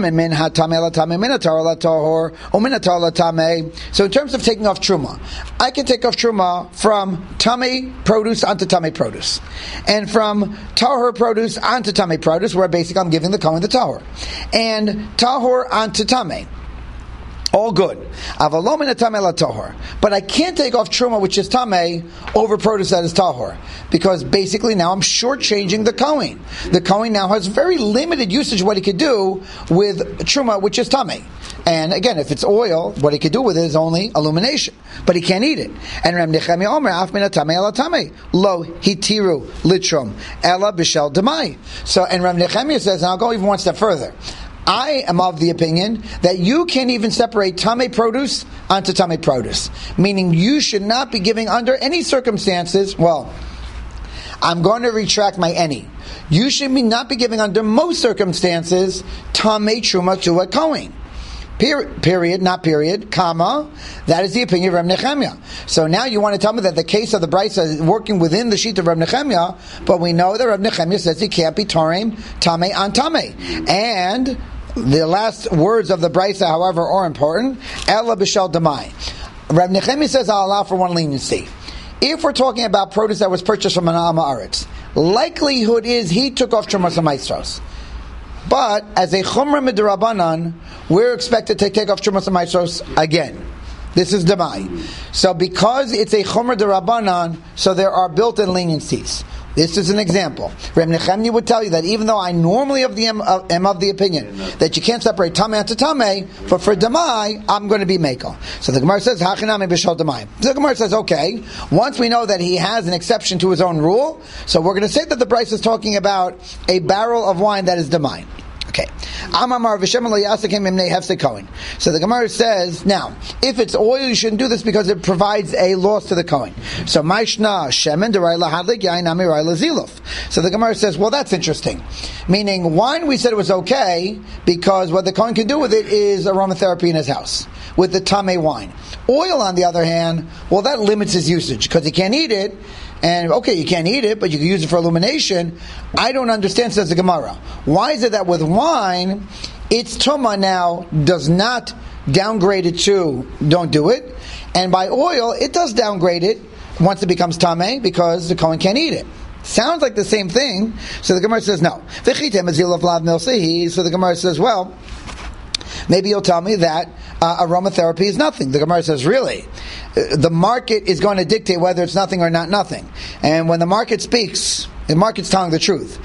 So in terms of taking off Truma, I can take off Truma from Tamei produce onto Tamei produce, and from Tahor produce onto Tamei produce, where basically I'm giving the Kohen the Tahor, and Tahor onto Tamei. All good. But I can't take off Truma, which is Tamei, over produce that is Tahor. Because basically now I'm shortchanging the Kohen. The Kohen now has very limited usage of what he could do with Truma, which is Tamei. And again, if it's oil, what he could do with it is only illumination. But he can't eat it. And Reb Nechemia Omer, Af mina Tamei ela Tamei. Lo hitiru litrom, ela b'shel demai. So, and Reb Nechemia says, and I'll go even one step further. I am of the opinion that you can't even separate Tamei produce onto Tamei produce. Meaning you should not be giving under any circumstances, well, I'm going to retract my any. You should be not be giving under most circumstances Tamei Truma to a Kohen. Period, period, not period, comma. That is the opinion of Reb Nechemia. So now you want to tell me that the case of the Brisa is working within the sheet of Reb Nechemia, but we know that Reb Nechemia says he can't be Torim Tameh on Tameh. And the last words of the Brisa, however, are important. Ella b'shel damai. Reb Nechemia says, I'll allow for one leniency. If we're talking about produce that was purchased from an Am Haaretz, likelihood is he took off Trumas HaMaestros. But as a Chumrah Midrabanan, we're expected to take off Trumas HaMaestros again. This is Damai. So because it's a Chumrah Derabanan, so there are built-in leniencies. This is an example. Reb Nechemia would tell you that even though I normally of the, am, of, am of the opinion that you can't separate Tameh to Tameh, but for Damai, I'm going to be Mekel. So the Gemara says, Hachinami b'shal Damai. So the Gemara says, okay, once we know that he has an exception to his own rule, so we're going to say that the Bryce is talking about a barrel of wine that is Damai. Okay. So the Gemara says, now, if it's oil, you shouldn't do this because it provides a loss to the Kohen. So Maishna Shemen Ziluf. So the Gemara says, well, that's interesting. Meaning, wine we said it was okay because what the Kohen can do with it is aromatherapy in his house with the Tameh wine. Oil, on the other hand, well, that limits his usage because he can't eat it. And okay, you can't eat it, but you can use it for illumination. I don't understand, says the Gemara. Why is it that with wine, its Tumah now does not downgrade it to don't do it, and by oil, it does downgrade it once it becomes Tameh because the Kohen can't eat it. Sounds like the same thing. So the Gemara says no. So the Gemara says, well, maybe you'll tell me that uh, aromatherapy is nothing. The Gemara says, really? The market is going to dictate whether it's nothing or not nothing. And when the market speaks, the market's telling the truth.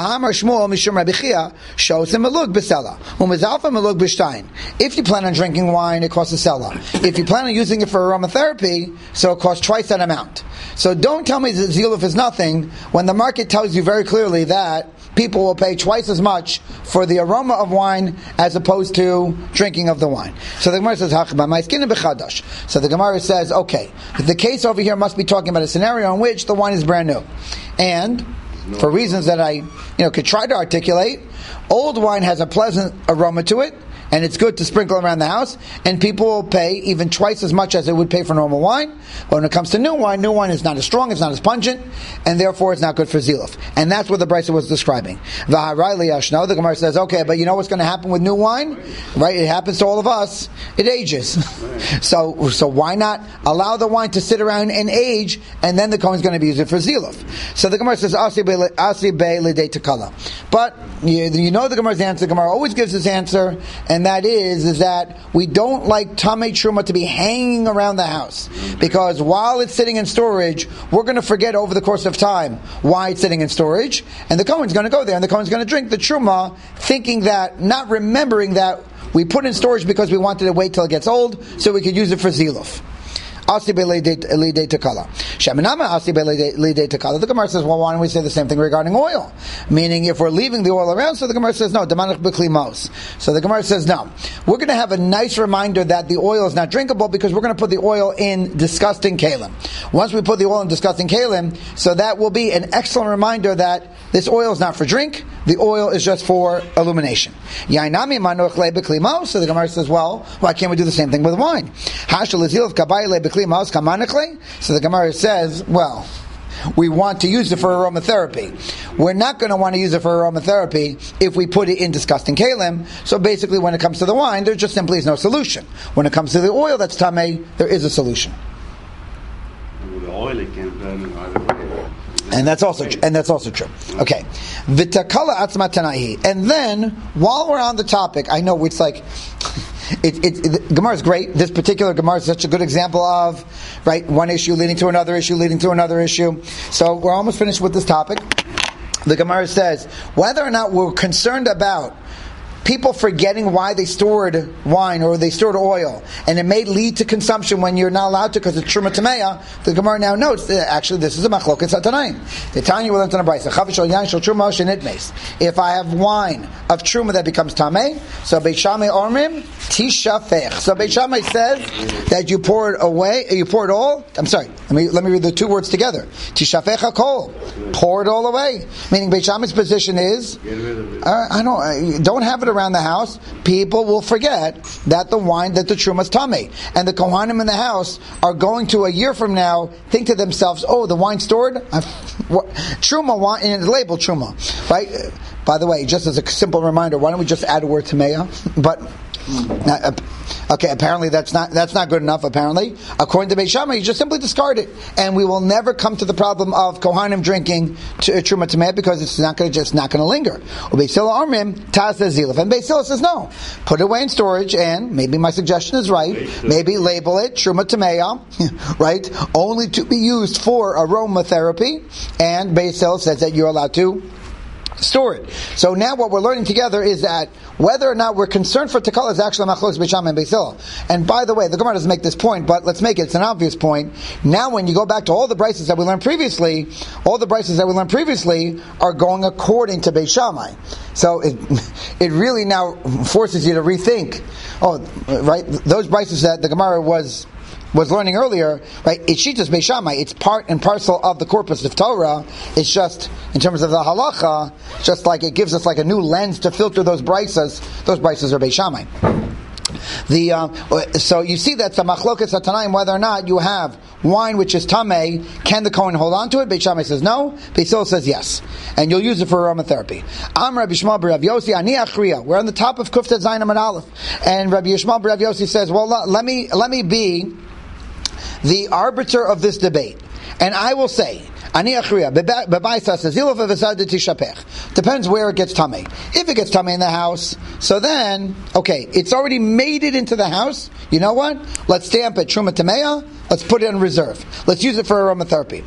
If you plan on drinking wine, it costs a selah. If you plan on using it for aromatherapy, so it costs twice that amount. So don't tell me that ziluf is nothing when the market tells you very clearly that people will pay twice as much for the aroma of wine as opposed to drinking of the wine. So the Gemara says, so the Gemara says, okay, the case over here must be talking about a scenario in which the wine is brand new. And for reasons that I you know could try to articulate, old wine has a pleasant aroma to it, and it's good to sprinkle around the house, and people will pay even twice as much as they would pay for normal wine. But when it comes to new wine, new wine is not as strong, it's not as pungent, and therefore it's not good for ziluf. And that's what the Brisa was describing. The Gemara says, okay, but you know what's going to happen with new wine? Right? It happens to all of us. It ages. so so why not allow the wine to sit around and age, and then the Kohen's going to be used it for ziluf. So the Gemara says, Asi be lidei takala. But you, you know the Gemara's answer. The Gemara always gives his answer, and that is, is that we don't like Tameh Truma to be hanging around the house. Because while it's sitting in storage, we're going to forget over the course of time why it's sitting in storage. And the Kohen's going to go there, and the Kohen's going to drink the Truma, thinking that, not remembering that we put it in storage because we wanted to wait till it gets old, so we could use it for ziluf. The Gemara says, well, why don't we say the same thing regarding oil? Meaning, if we're leaving the oil around, so the Gemara says, no. So the Gemara says, no. We're going to have a nice reminder that the oil is not drinkable because we're going to put the oil in disgusting kalim. Once we put the oil in disgusting kalim, so that will be an excellent reminder that this oil is not for drink, the oil is just for illumination. So the Gemara says, well, why can't we do the same thing with wine? So the Gemara says, well, we want to use it for aromatherapy. We're not going to want to use it for aromatherapy if we put it in disgusting kalim. So basically, when it comes to the wine, there just simply is no solution. When it comes to the oil that's tamei, there is a solution. With the oil, it can burn either way. And that's also and that's also true. Okay, v'takala atzma tanaihi. And then, while we're on the topic, I know it's like. It, it, it, Gemara is great. This particular Gemara is such a good example of, right, one issue leading to another issue, leading to another issue. So we're almost finished with this topic. The Gemara says, whether or not we're concerned about people forgetting why they stored wine or they stored oil, and it may lead to consumption when you're not allowed to because it's Truma Tameya, the Gemara now notes that actually this is a Machloket Satanaim. The Tanya will learn to the Brisa. If I have wine of Truma that becomes Tameh, so Beit Shammai Ormim, Tishafech. So Beit Shammai says that you pour it away, you pour it all, I'm sorry, let me let me read the two words together. Tishafech HaKol. Pour it all away. Meaning Beit Shammai's position is, uh, I don't, I don't have it around the house, people will forget that the wine, that the truma is tamei. And the kohanim in the house are going to, a year from now, think to themselves, oh, the wine stored? Truma, wine, and it's labeled truma. Right? By the way, just as a simple reminder, why don't we just add a word tameya? But, uh, okay, apparently that's not that's not good enough, apparently. According to Beis Shammai, you just simply discard it. And we will never come to the problem of kohanim drinking t- truma tameya because it's not going to just not going to linger. Beis Hillel Amrim, Taz Zilaf. And Beis Hillel says, no, put it away in storage, and maybe my suggestion is right, maybe label it truma tameya, right, only to be used for aromatherapy, and Beis Hillel says that you're allowed to store it. So now what we're learning together is that whether or not we're concerned for Tekala is actually Machlokes Beis Shammai and Beis Hillel. And by the way, the Gemara doesn't make this point, but let's make it. It's an obvious point. Now when you go back to all the brises that we learned previously, all the brises that we learned previously are going according to Beis Shammai. So it it really now forces you to rethink. Oh, right, those brises that the Gemara was was learning earlier, right? It's Shitas Beis Shammai. It's part and parcel of the corpus of Torah. It's just, in terms of the halacha, just like it gives us like a new lens to filter those brises. Those brises are Beis Shammai. The uh, so you see that's a machlokas hatanaim whether or not you have wine which is tamei. Can the Kohen hold on to it? Beis Shammai says no. Beis Hillel says yes, and you'll use it for aromatherapy. Am Rabbi Yishmael bar Rav Yossi ani achriya. We're on the top of Kuftet Zayin Amud Aleph, and Rabbi Yishmael bar Rav Yossi says, well, let me let me be the arbiter of this debate, and I will say, depends where it gets tamei. If it gets tamei in the house, so then, okay, it's already made it into the house. You know what? Let's stamp it truma tameya. Let's put it in reserve. Let's use it for aromatherapy.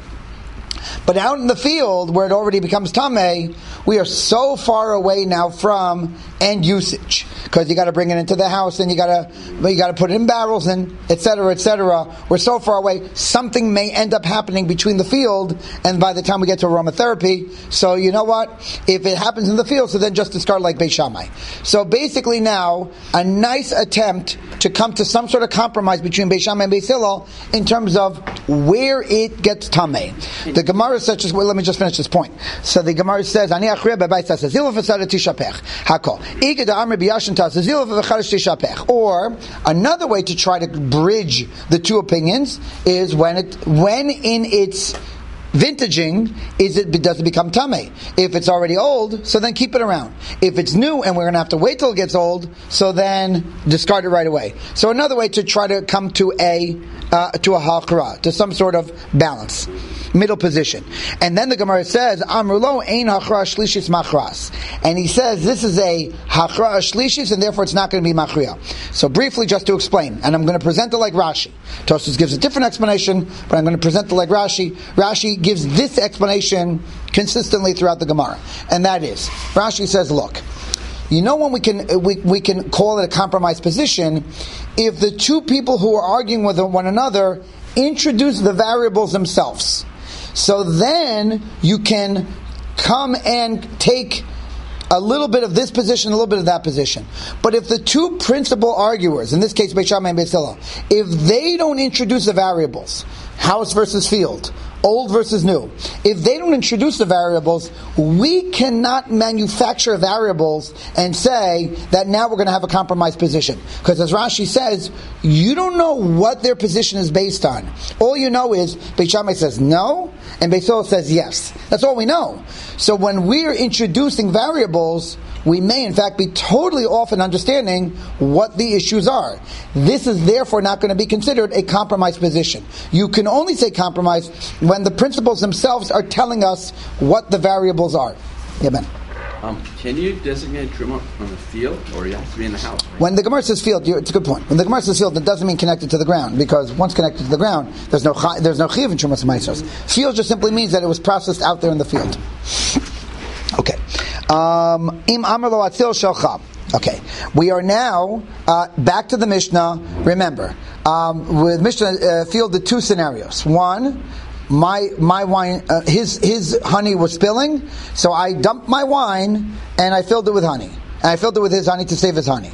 But out in the field, where it already becomes tamei, we are so far away now from end usage, because you got to bring it into the house, and you got to you got to put it in barrels, and et cetera, et cetera. We're so far away. Something may end up happening between the field and by the time we get to aromatherapy. So you know what? If it happens in the field, so then just discard like Beis Shammai. So basically, now a nice attempt to come to some sort of compromise between Beis Shammai and Beis Hillel in terms of where it gets tamei. The Gemara says, just, well, let me just finish this point. So the Gemara says, Ani achriya bebayis tasazil v'fasada tishapech. Hakol. Iged amri biyashin tasazil v'chadash tishapech. Or another way to try to bridge the two opinions is when it when in its vintaging, is it does it become tamei? If it's already old, so then keep it around. If it's new and we're going to have to wait till it gets old, so then discard it right away. So another way to try to come to a uh, to a hakra, to some sort of balance, middle position. And then the Gemara says, Amrulo ein hakra shlishis machras, and he says this is a hakra shlishis, and therefore it's not going to be machria. So briefly, just to explain, and I'm going to present it like Rashi. Tosfos gives a different explanation, but I'm going to present it like Rashi. Rashi gives this explanation consistently throughout the Gemara, and that is, Rashi says, look, you know when we can we, we can call it a compromise position if the two people who are arguing with one another introduce the variables themselves. So then you can come and take a little bit of this position, a little bit of that position. But if the two principal arguers, in this case Beis Shammai and Beis Hillel, if they don't introduce the variables, house versus field, old versus new, if they don't introduce the variables, we cannot manufacture variables and say that now we're going to have a compromised position. Because as Rashi says, you don't know what their position is based on. All you know is Beis Shammai says no, and Beis Hillel says yes. That's all we know. So when we're introducing variables, we may in fact be totally off in understanding what the issues are. This is therefore not going to be considered a compromised position. You can only say compromise when the principles themselves are telling us what the variables are. Yeah, Ben. Um, can you designate truma on the field, or you have to be in the house? Right? When the Gemara says field, it's a good point. When the Gemara says field, it doesn't mean connected to the ground, because once connected to the ground, there's no chi- there's no chiyuv in trumas ma'asos. Field just simply means that it was processed out there in the field. Okay. Um, Im amar lo atzil shelcha. Okay, we are now uh, back to the Mishnah. Remember, um, with Mishnah uh, fielded two scenarios. One, my my wine, uh, his his honey was spilling, so I dumped my wine and I filled it with honey, and I filled it with his honey to save his honey.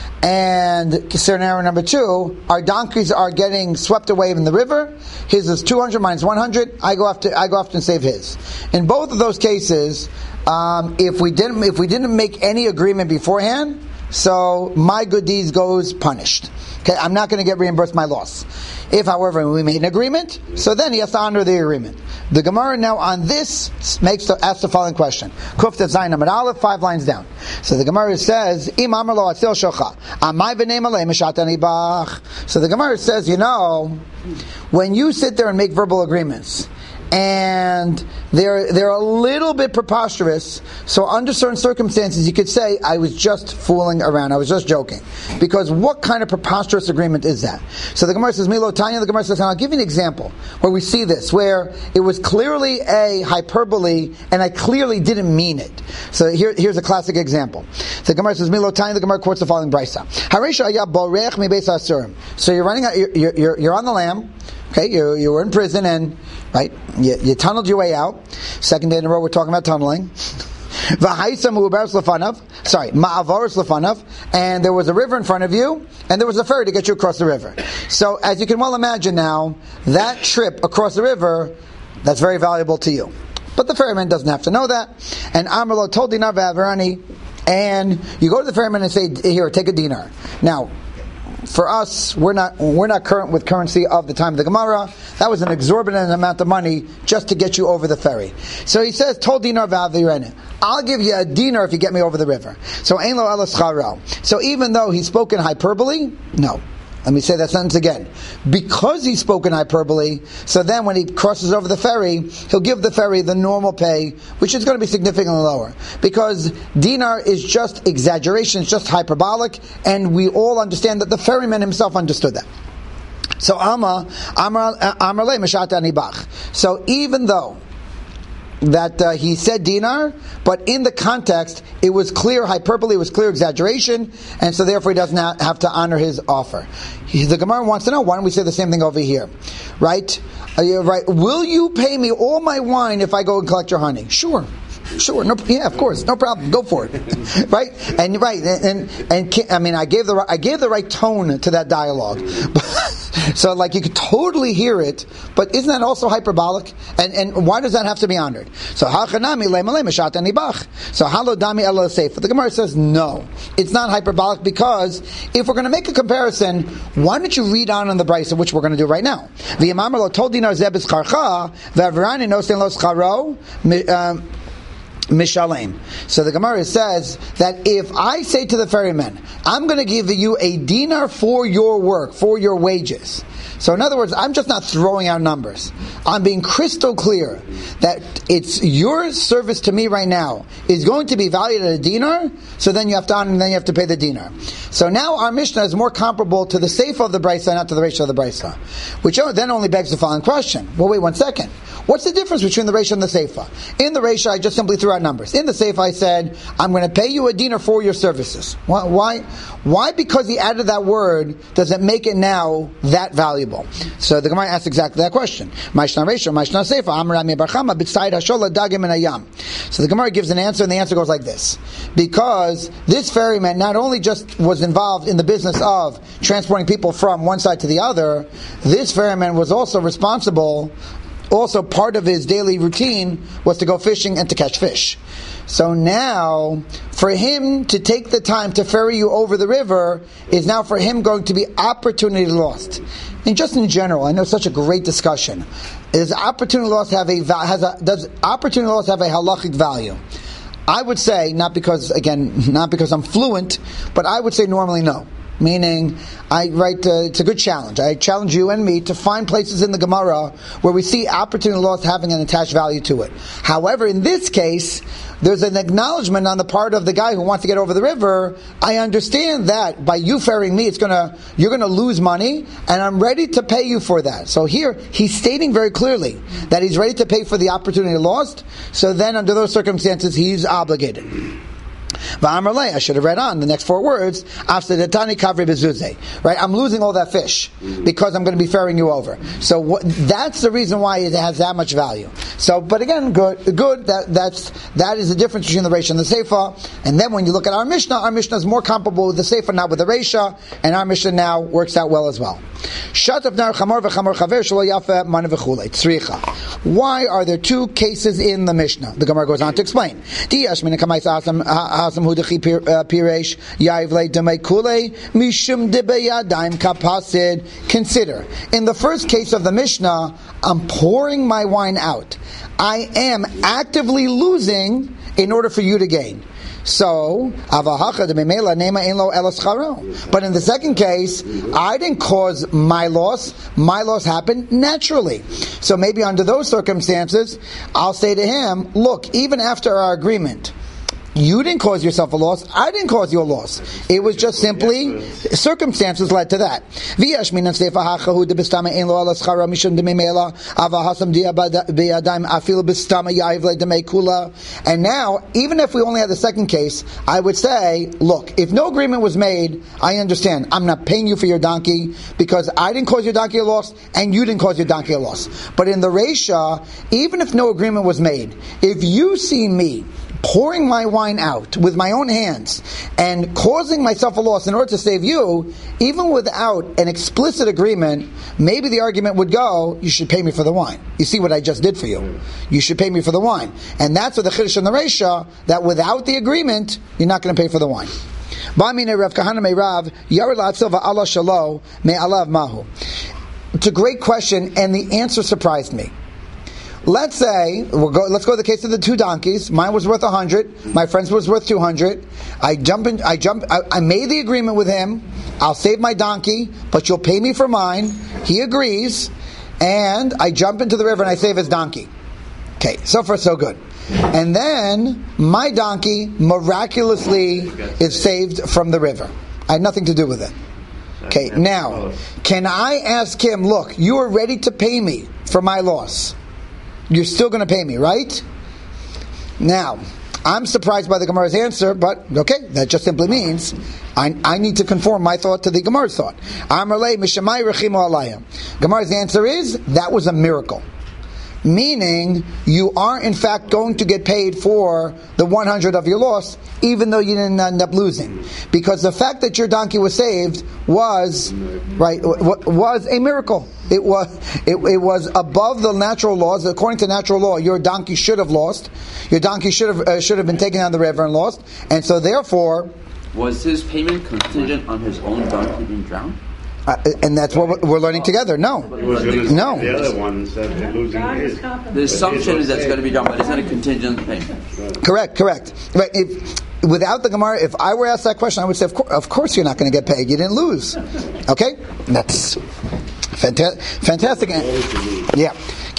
And scenario number two, our donkeys are getting swept away in the river. His is two hundred, mine is one hundred. I go after, I go after and save his. In both of those cases, um, if we didn't if we didn't make any agreement beforehand, so my good deeds goes punished. Okay, I'm not going to get reimbursed my loss. If, however, we made an agreement, so then he has to honor the agreement. The Gemara now on this makes the, asks the following question. Kuf Tet Zayin Amud Aleph, five lines down. So the Gemara says, Im Amar Lo Atzil Shocha, Amai V'nei Malei Mishat Ani Bach. So the Gemara says, you know, when you sit there and make verbal agreements, and they're they're a little bit preposterous, so under certain circumstances you could say, I was just fooling around, I was just joking. Because what kind of preposterous agreement is that? So the Gemara says, Milo Tanya, the Gemara says, and I'll give you an example where we see this, where it was clearly a hyperbole, and I clearly didn't mean it. So here, here's a classic example. The Gemara says, Milo Tanya, the Gemara quotes the following brisa. So you're running out, you're, you're, you're on the lam, okay, you, you were in prison, and right, you, you tunneled your way out. Second day in a row, we're talking about tunneling. Sorry, ma'avaris lefanav, and there was a river in front of you, and there was a ferry to get you across the river. So, as you can well imagine now, that trip across the river, that's very valuable to you. But the ferryman doesn't have to know that. And Amarlo told dinar v'avarani, and you go to the ferryman and say, here, take a dinar. Now, for us, we're not we're not current with currency of the time of the Gemara. That was an exorbitant amount of money just to get you over the ferry. So he says, "Tol dinar v'avirene." I'll give you a dinar if you get me over the river. So ein lo ela scharo. So even though he's spoken hyperbole, no. Let me say that sentence again. Because he's spoken hyperbole, so then when he crosses over the ferry, he'll give the ferry the normal pay, which is going to be significantly lower. Because dinar is just exaggeration, it's just hyperbolic, and we all understand that the ferryman himself understood that. So Amma, Amar Le Meshat Ani Bach. So even though that uh, he said dinar, but in the context, it was clear hyperbole, it was clear exaggeration, and so therefore he doesn't have to honor his offer. He, the Gemara wants to know, why don't we say the same thing over here? Right? Are you right? Will you pay me all my wine if I go and collect your honey? Sure. Sure, no, yeah, of course, no problem. Go for it, right? And right, and, and and I mean, I gave the I gave the right tone to that dialogue, so like you could totally hear it. But isn't that also hyperbolic? And and why does that have to be honored? So hachanami le'malei meshat anibach. So halo dami elo seif. The Gemara says no, it's not hyperbolic, because if we're going to make a comparison, why don't you read on in the brisa, which we're going to do right now? V'yamar lo tol dinar zebes charcha v'avrani nosen lo scharo. Mishalem. So the Gemara says that if I say to the ferryman, I'm going to give you a dinar for your work, for your wages. So in other words, I'm just not throwing out numbers. I'm being crystal clear that it's your service to me right now is going to be valued at a dinar, so then you have to honor, and then you have to pay the dinar. So now our Mishnah is more comparable to the Seifa of the Brisa, not to the Reisha of the Brisa. Which then only begs the following question. Well, wait one second. What's the difference between the Reisha and the Seifa? In the Reisha, I just simply threw out numbers. In the Seifa, I said, I'm going to pay you a dinar for your services. Why? Why? Why? Because he added that word, does it make it now that valuable? So the Gemara asks exactly that question. So the Gemara gives an answer, and the answer goes like this. Because this ferryman not only just was involved in the business of transporting people from one side to the other, this ferryman was also responsible, also part of his daily routine was to go fishing and to catch fish. So now, for him to take the time to ferry you over the river is now for him going to be opportunity lost. And just in general, I know it's such a great discussion. Is opportunity loss have a has a does opportunity loss have a halachic value? I would say, not because again, not because I'm fluent, but I would say normally no. Meaning, I write, uh, it's a good challenge. I challenge you and me to find places in the Gemara where we see opportunity loss having an attached value to it. However, in this case, there's an acknowledgement on the part of the guy who wants to get over the river. I understand that by you ferrying me, it's gonna, you're gonna lose money, and I'm ready to pay you for that. So here, he's stating very clearly that he's ready to pay for the opportunity lost, so then under those circumstances, he's obligated. V'amar I should have read on the next four words. Afsedetani kavri bezuze. Right, I'm losing all that fish because I'm going to be ferrying you over. So what, that's the reason why it has that much value. So, but again, good, good. That that's that is the difference between the Reisha and the Seifa. And then when you look at our Mishnah, our Mishnah is more comparable with the Seifa, not with the Reisha, and our Mishnah now works out well as well. Why are there two cases in the Mishnah? The Gemara goes on to explain. Consider, in the first case of the Mishnah, I'm pouring my wine out. I am actively losing in order for you to gain. So, but in the second case, I didn't cause my loss. My loss happened naturally. So maybe under those circumstances, I'll say to him, look, even after our agreement, you didn't cause yourself a loss. I didn't cause you a loss. It was just simply circumstances led to that. And now, even if we only had the second case, I would say, look, if no agreement was made, I understand. I'm not paying you for your donkey because I didn't cause your donkey a loss and you didn't cause your donkey a loss. But in the Reisha, even if no agreement was made, if you see me pouring my wine out with my own hands and causing myself a loss in order to save you, even without an explicit agreement, maybe the argument would go, you should pay me for the wine. You see what I just did for you. You should pay me for the wine. And that's what the Chiddush and the Reisha, that without the agreement, you're not going to pay for the wine. It's a great question, and the answer surprised me. Let's say, we'll go, let's go to the case of the two donkeys. Mine was worth a hundred. My friend's was worth two hundred. I jump in, I jump, I, I made the agreement with him. I'll save my donkey, but you'll pay me for mine. He agrees. And I jump into the river and I save his donkey. Okay, so far so good. And then, my donkey miraculously is saved from the river. I had nothing to do with it. Okay, now, can I ask him, look, you are ready to pay me for my loss. You're still going to pay me, right? Now, I'm surprised by the Gemara's answer, but okay, that just simply means I, I need to conform my thought to the Gemara's thought. Gemara's answer is, that was a miracle. Meaning, you are in fact going to get paid for the one hundred of your loss, even though you didn't end up losing. Because the fact that your donkey was saved was, right, was a miracle. It was, it, it was above the natural laws. According to natural law, your donkey should have lost. Your donkey should have, uh, should have been taken down the river and lost. And so therefore... Was his payment contingent on his own donkey being drowned? Uh, and that's what we're learning together. No. No. The other one said they're losing his. The assumption is that it's going to be done, but it's not a contingent payment. Correct, correct. Right. If, without the Gemara, if I were asked that question, I would say, of course, of course you're not going to get paid. You didn't lose. Okay? That's fanta- fantastic. Yeah.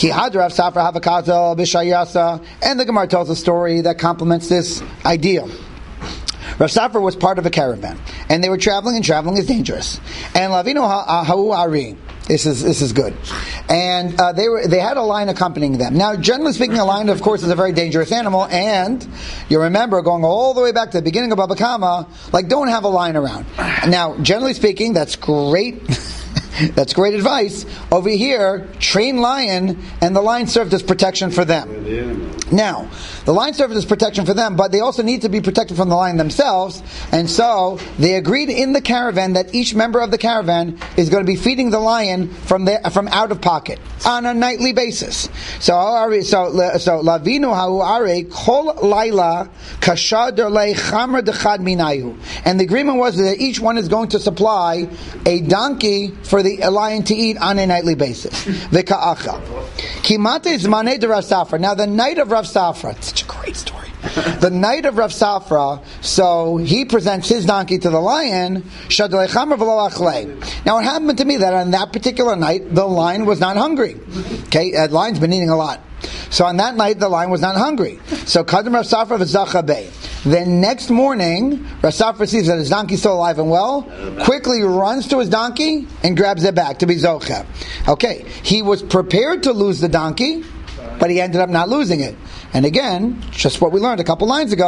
And the Gemara tells a story that complements this idea. Rav Safra was part of a caravan, and they were traveling, and traveling is dangerous. And Lavino Ha'u Ari, this is this is good. And uh, they were they had a lion accompanying them. Now, generally speaking, a lion, of course, is a very dangerous animal. And you remember going all the way back to the beginning of Baba Kama, like don't have a lion around. Now, generally speaking, that's great. That's great advice. Over here, train lion, and the lion served as protection for them. Now, the lion served as protection for them, but they also need to be protected from the lion themselves, and so they agreed in the caravan that each member of the caravan is going to be feeding the lion from their, from out of pocket on a nightly basis. So, so, so Lavinu Ha'u Are Kol Laila Kasha Derlei Chamra Dechad Minayu, and the agreement was that each one is going to supply a donkey for the lion to eat on a nightly basis. V'ka'acha. Kimate Zmanei de Rav Safra. Now, the night of Rav Safra, it's such a great story. The night of Rav Safra, so he presents his donkey to the lion. Now, it happened to me that on that particular night, the lion was not hungry. Okay, the lion's been eating a lot. So on that night, the lion was not hungry. So Kadam Rav Safra v'zacha bey. Then next morning, Rav Safra sees that his donkey's still alive and well, quickly runs to his donkey and grabs it back to be zocha. Okay, he was prepared to lose the donkey, but he ended up not losing it. And again, just what we learned a couple lines ago,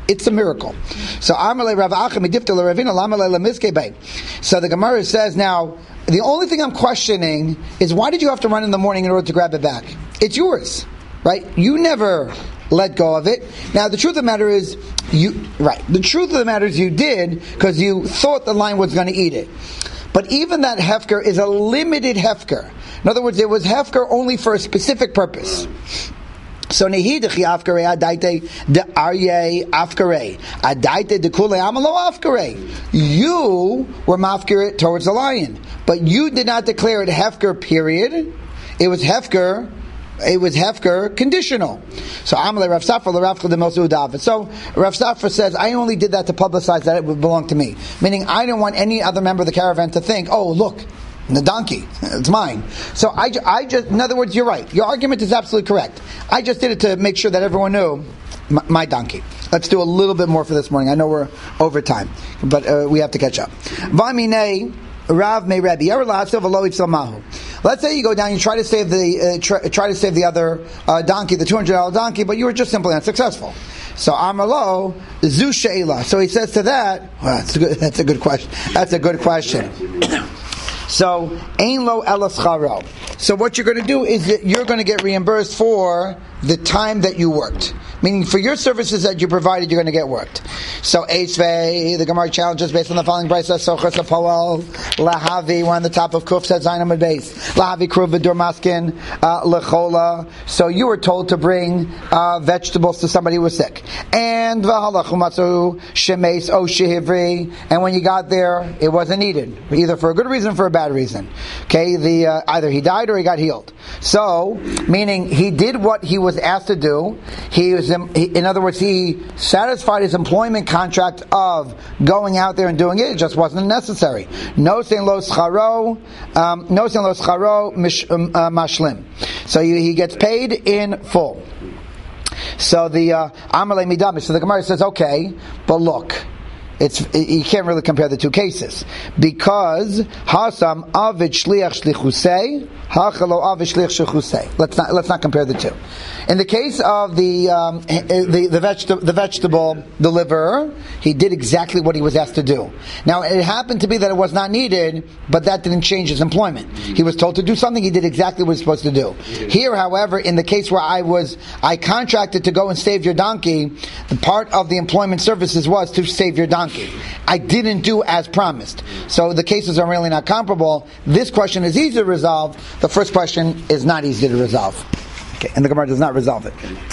It's a miracle. So Amalei Rav Achim Midifta Ravina Lamalei Lamiskei. So the Gemara says now, the only thing I'm questioning is why did you have to run in the morning in order to grab it back? It's yours, right? You never let go of it. Now the truth of the matter is, you right. The truth of the matter is you did because you thought the lion was going to eat it. But even that hefker is a limited hefker. In other words, it was hefker only for a specific purpose. So nehidechi afkare adaite de arye afkare adaite de kule amalo afkare. You were mafkir towards the lion, but you did not declare it hefker. Period. It was hefker. It was hefker conditional. So Amalei Rav Safra Rav Chadimosu David. So Rav Safra says, I only did that to publicize that it would belong to me. Meaning, I didn't want any other member of the caravan to think, oh look, the donkey, it's mine. So I, I just, in other words, you're right. Your argument is absolutely correct. I just did it to make sure that everyone knew my, my donkey. Let's do a little bit more for this morning. I know we're over time, but uh, we have to catch up. Vamine Rav me Rabbi Let's say you go down, you try to save the uh, try, try to save the other uh, donkey, the two hundred dollar donkey, but you were just simply unsuccessful. So Amalo Zu Sheila. So he says to that, well, that's a good, that's a good question. That's a good question. So Ein Lo Elas Charo. So what you're going to do is that you're going to get reimbursed for the time that you worked. Meaning for your services that you provided, you're going to get worked. So Eisvei, the Gemara challenges based on the following brisa: Sochas Apoel Lahavi. One on the top of Kuf says Zainam base Lahavi Kruv V'Dur Maskin Lechola. So you were told to bring uh, vegetables to somebody who was sick, and V'Halach Umatzu Shemes O Shehivri. And when you got there, it wasn't needed, either for a good reason or for a bad reason. Okay, the uh, either he died or he got healed. So meaning he did what he was asked to do. He was In other words, he satisfied his employment contract of going out there and doing it. It just wasn't necessary. No sein lo scharo, no sein lo scharo mashlim. So he gets paid in full. So the Amalei Midami. So the Gemara says, okay, but look. It's, you can't really compare the two cases because Hasam Avid Shliach Shlichusei Hachalo Avid Shliach Shlichusei. Let's not let's not compare the two. In the case of the um, the the vegetable the vegetable deliverer, he did exactly what he was asked to do. Now it happened to be that it was not needed, but that didn't change his employment. He was told to do something; he did exactly what he was supposed to do. Here, however, in the case where I was I contracted to go and save your donkey, the part of the employment services was to save your donkey. I didn't do as promised. So the cases are really not comparable. This question is easy to resolve. The first question is not easy to resolve. Okay, and the Gemara does not resolve it.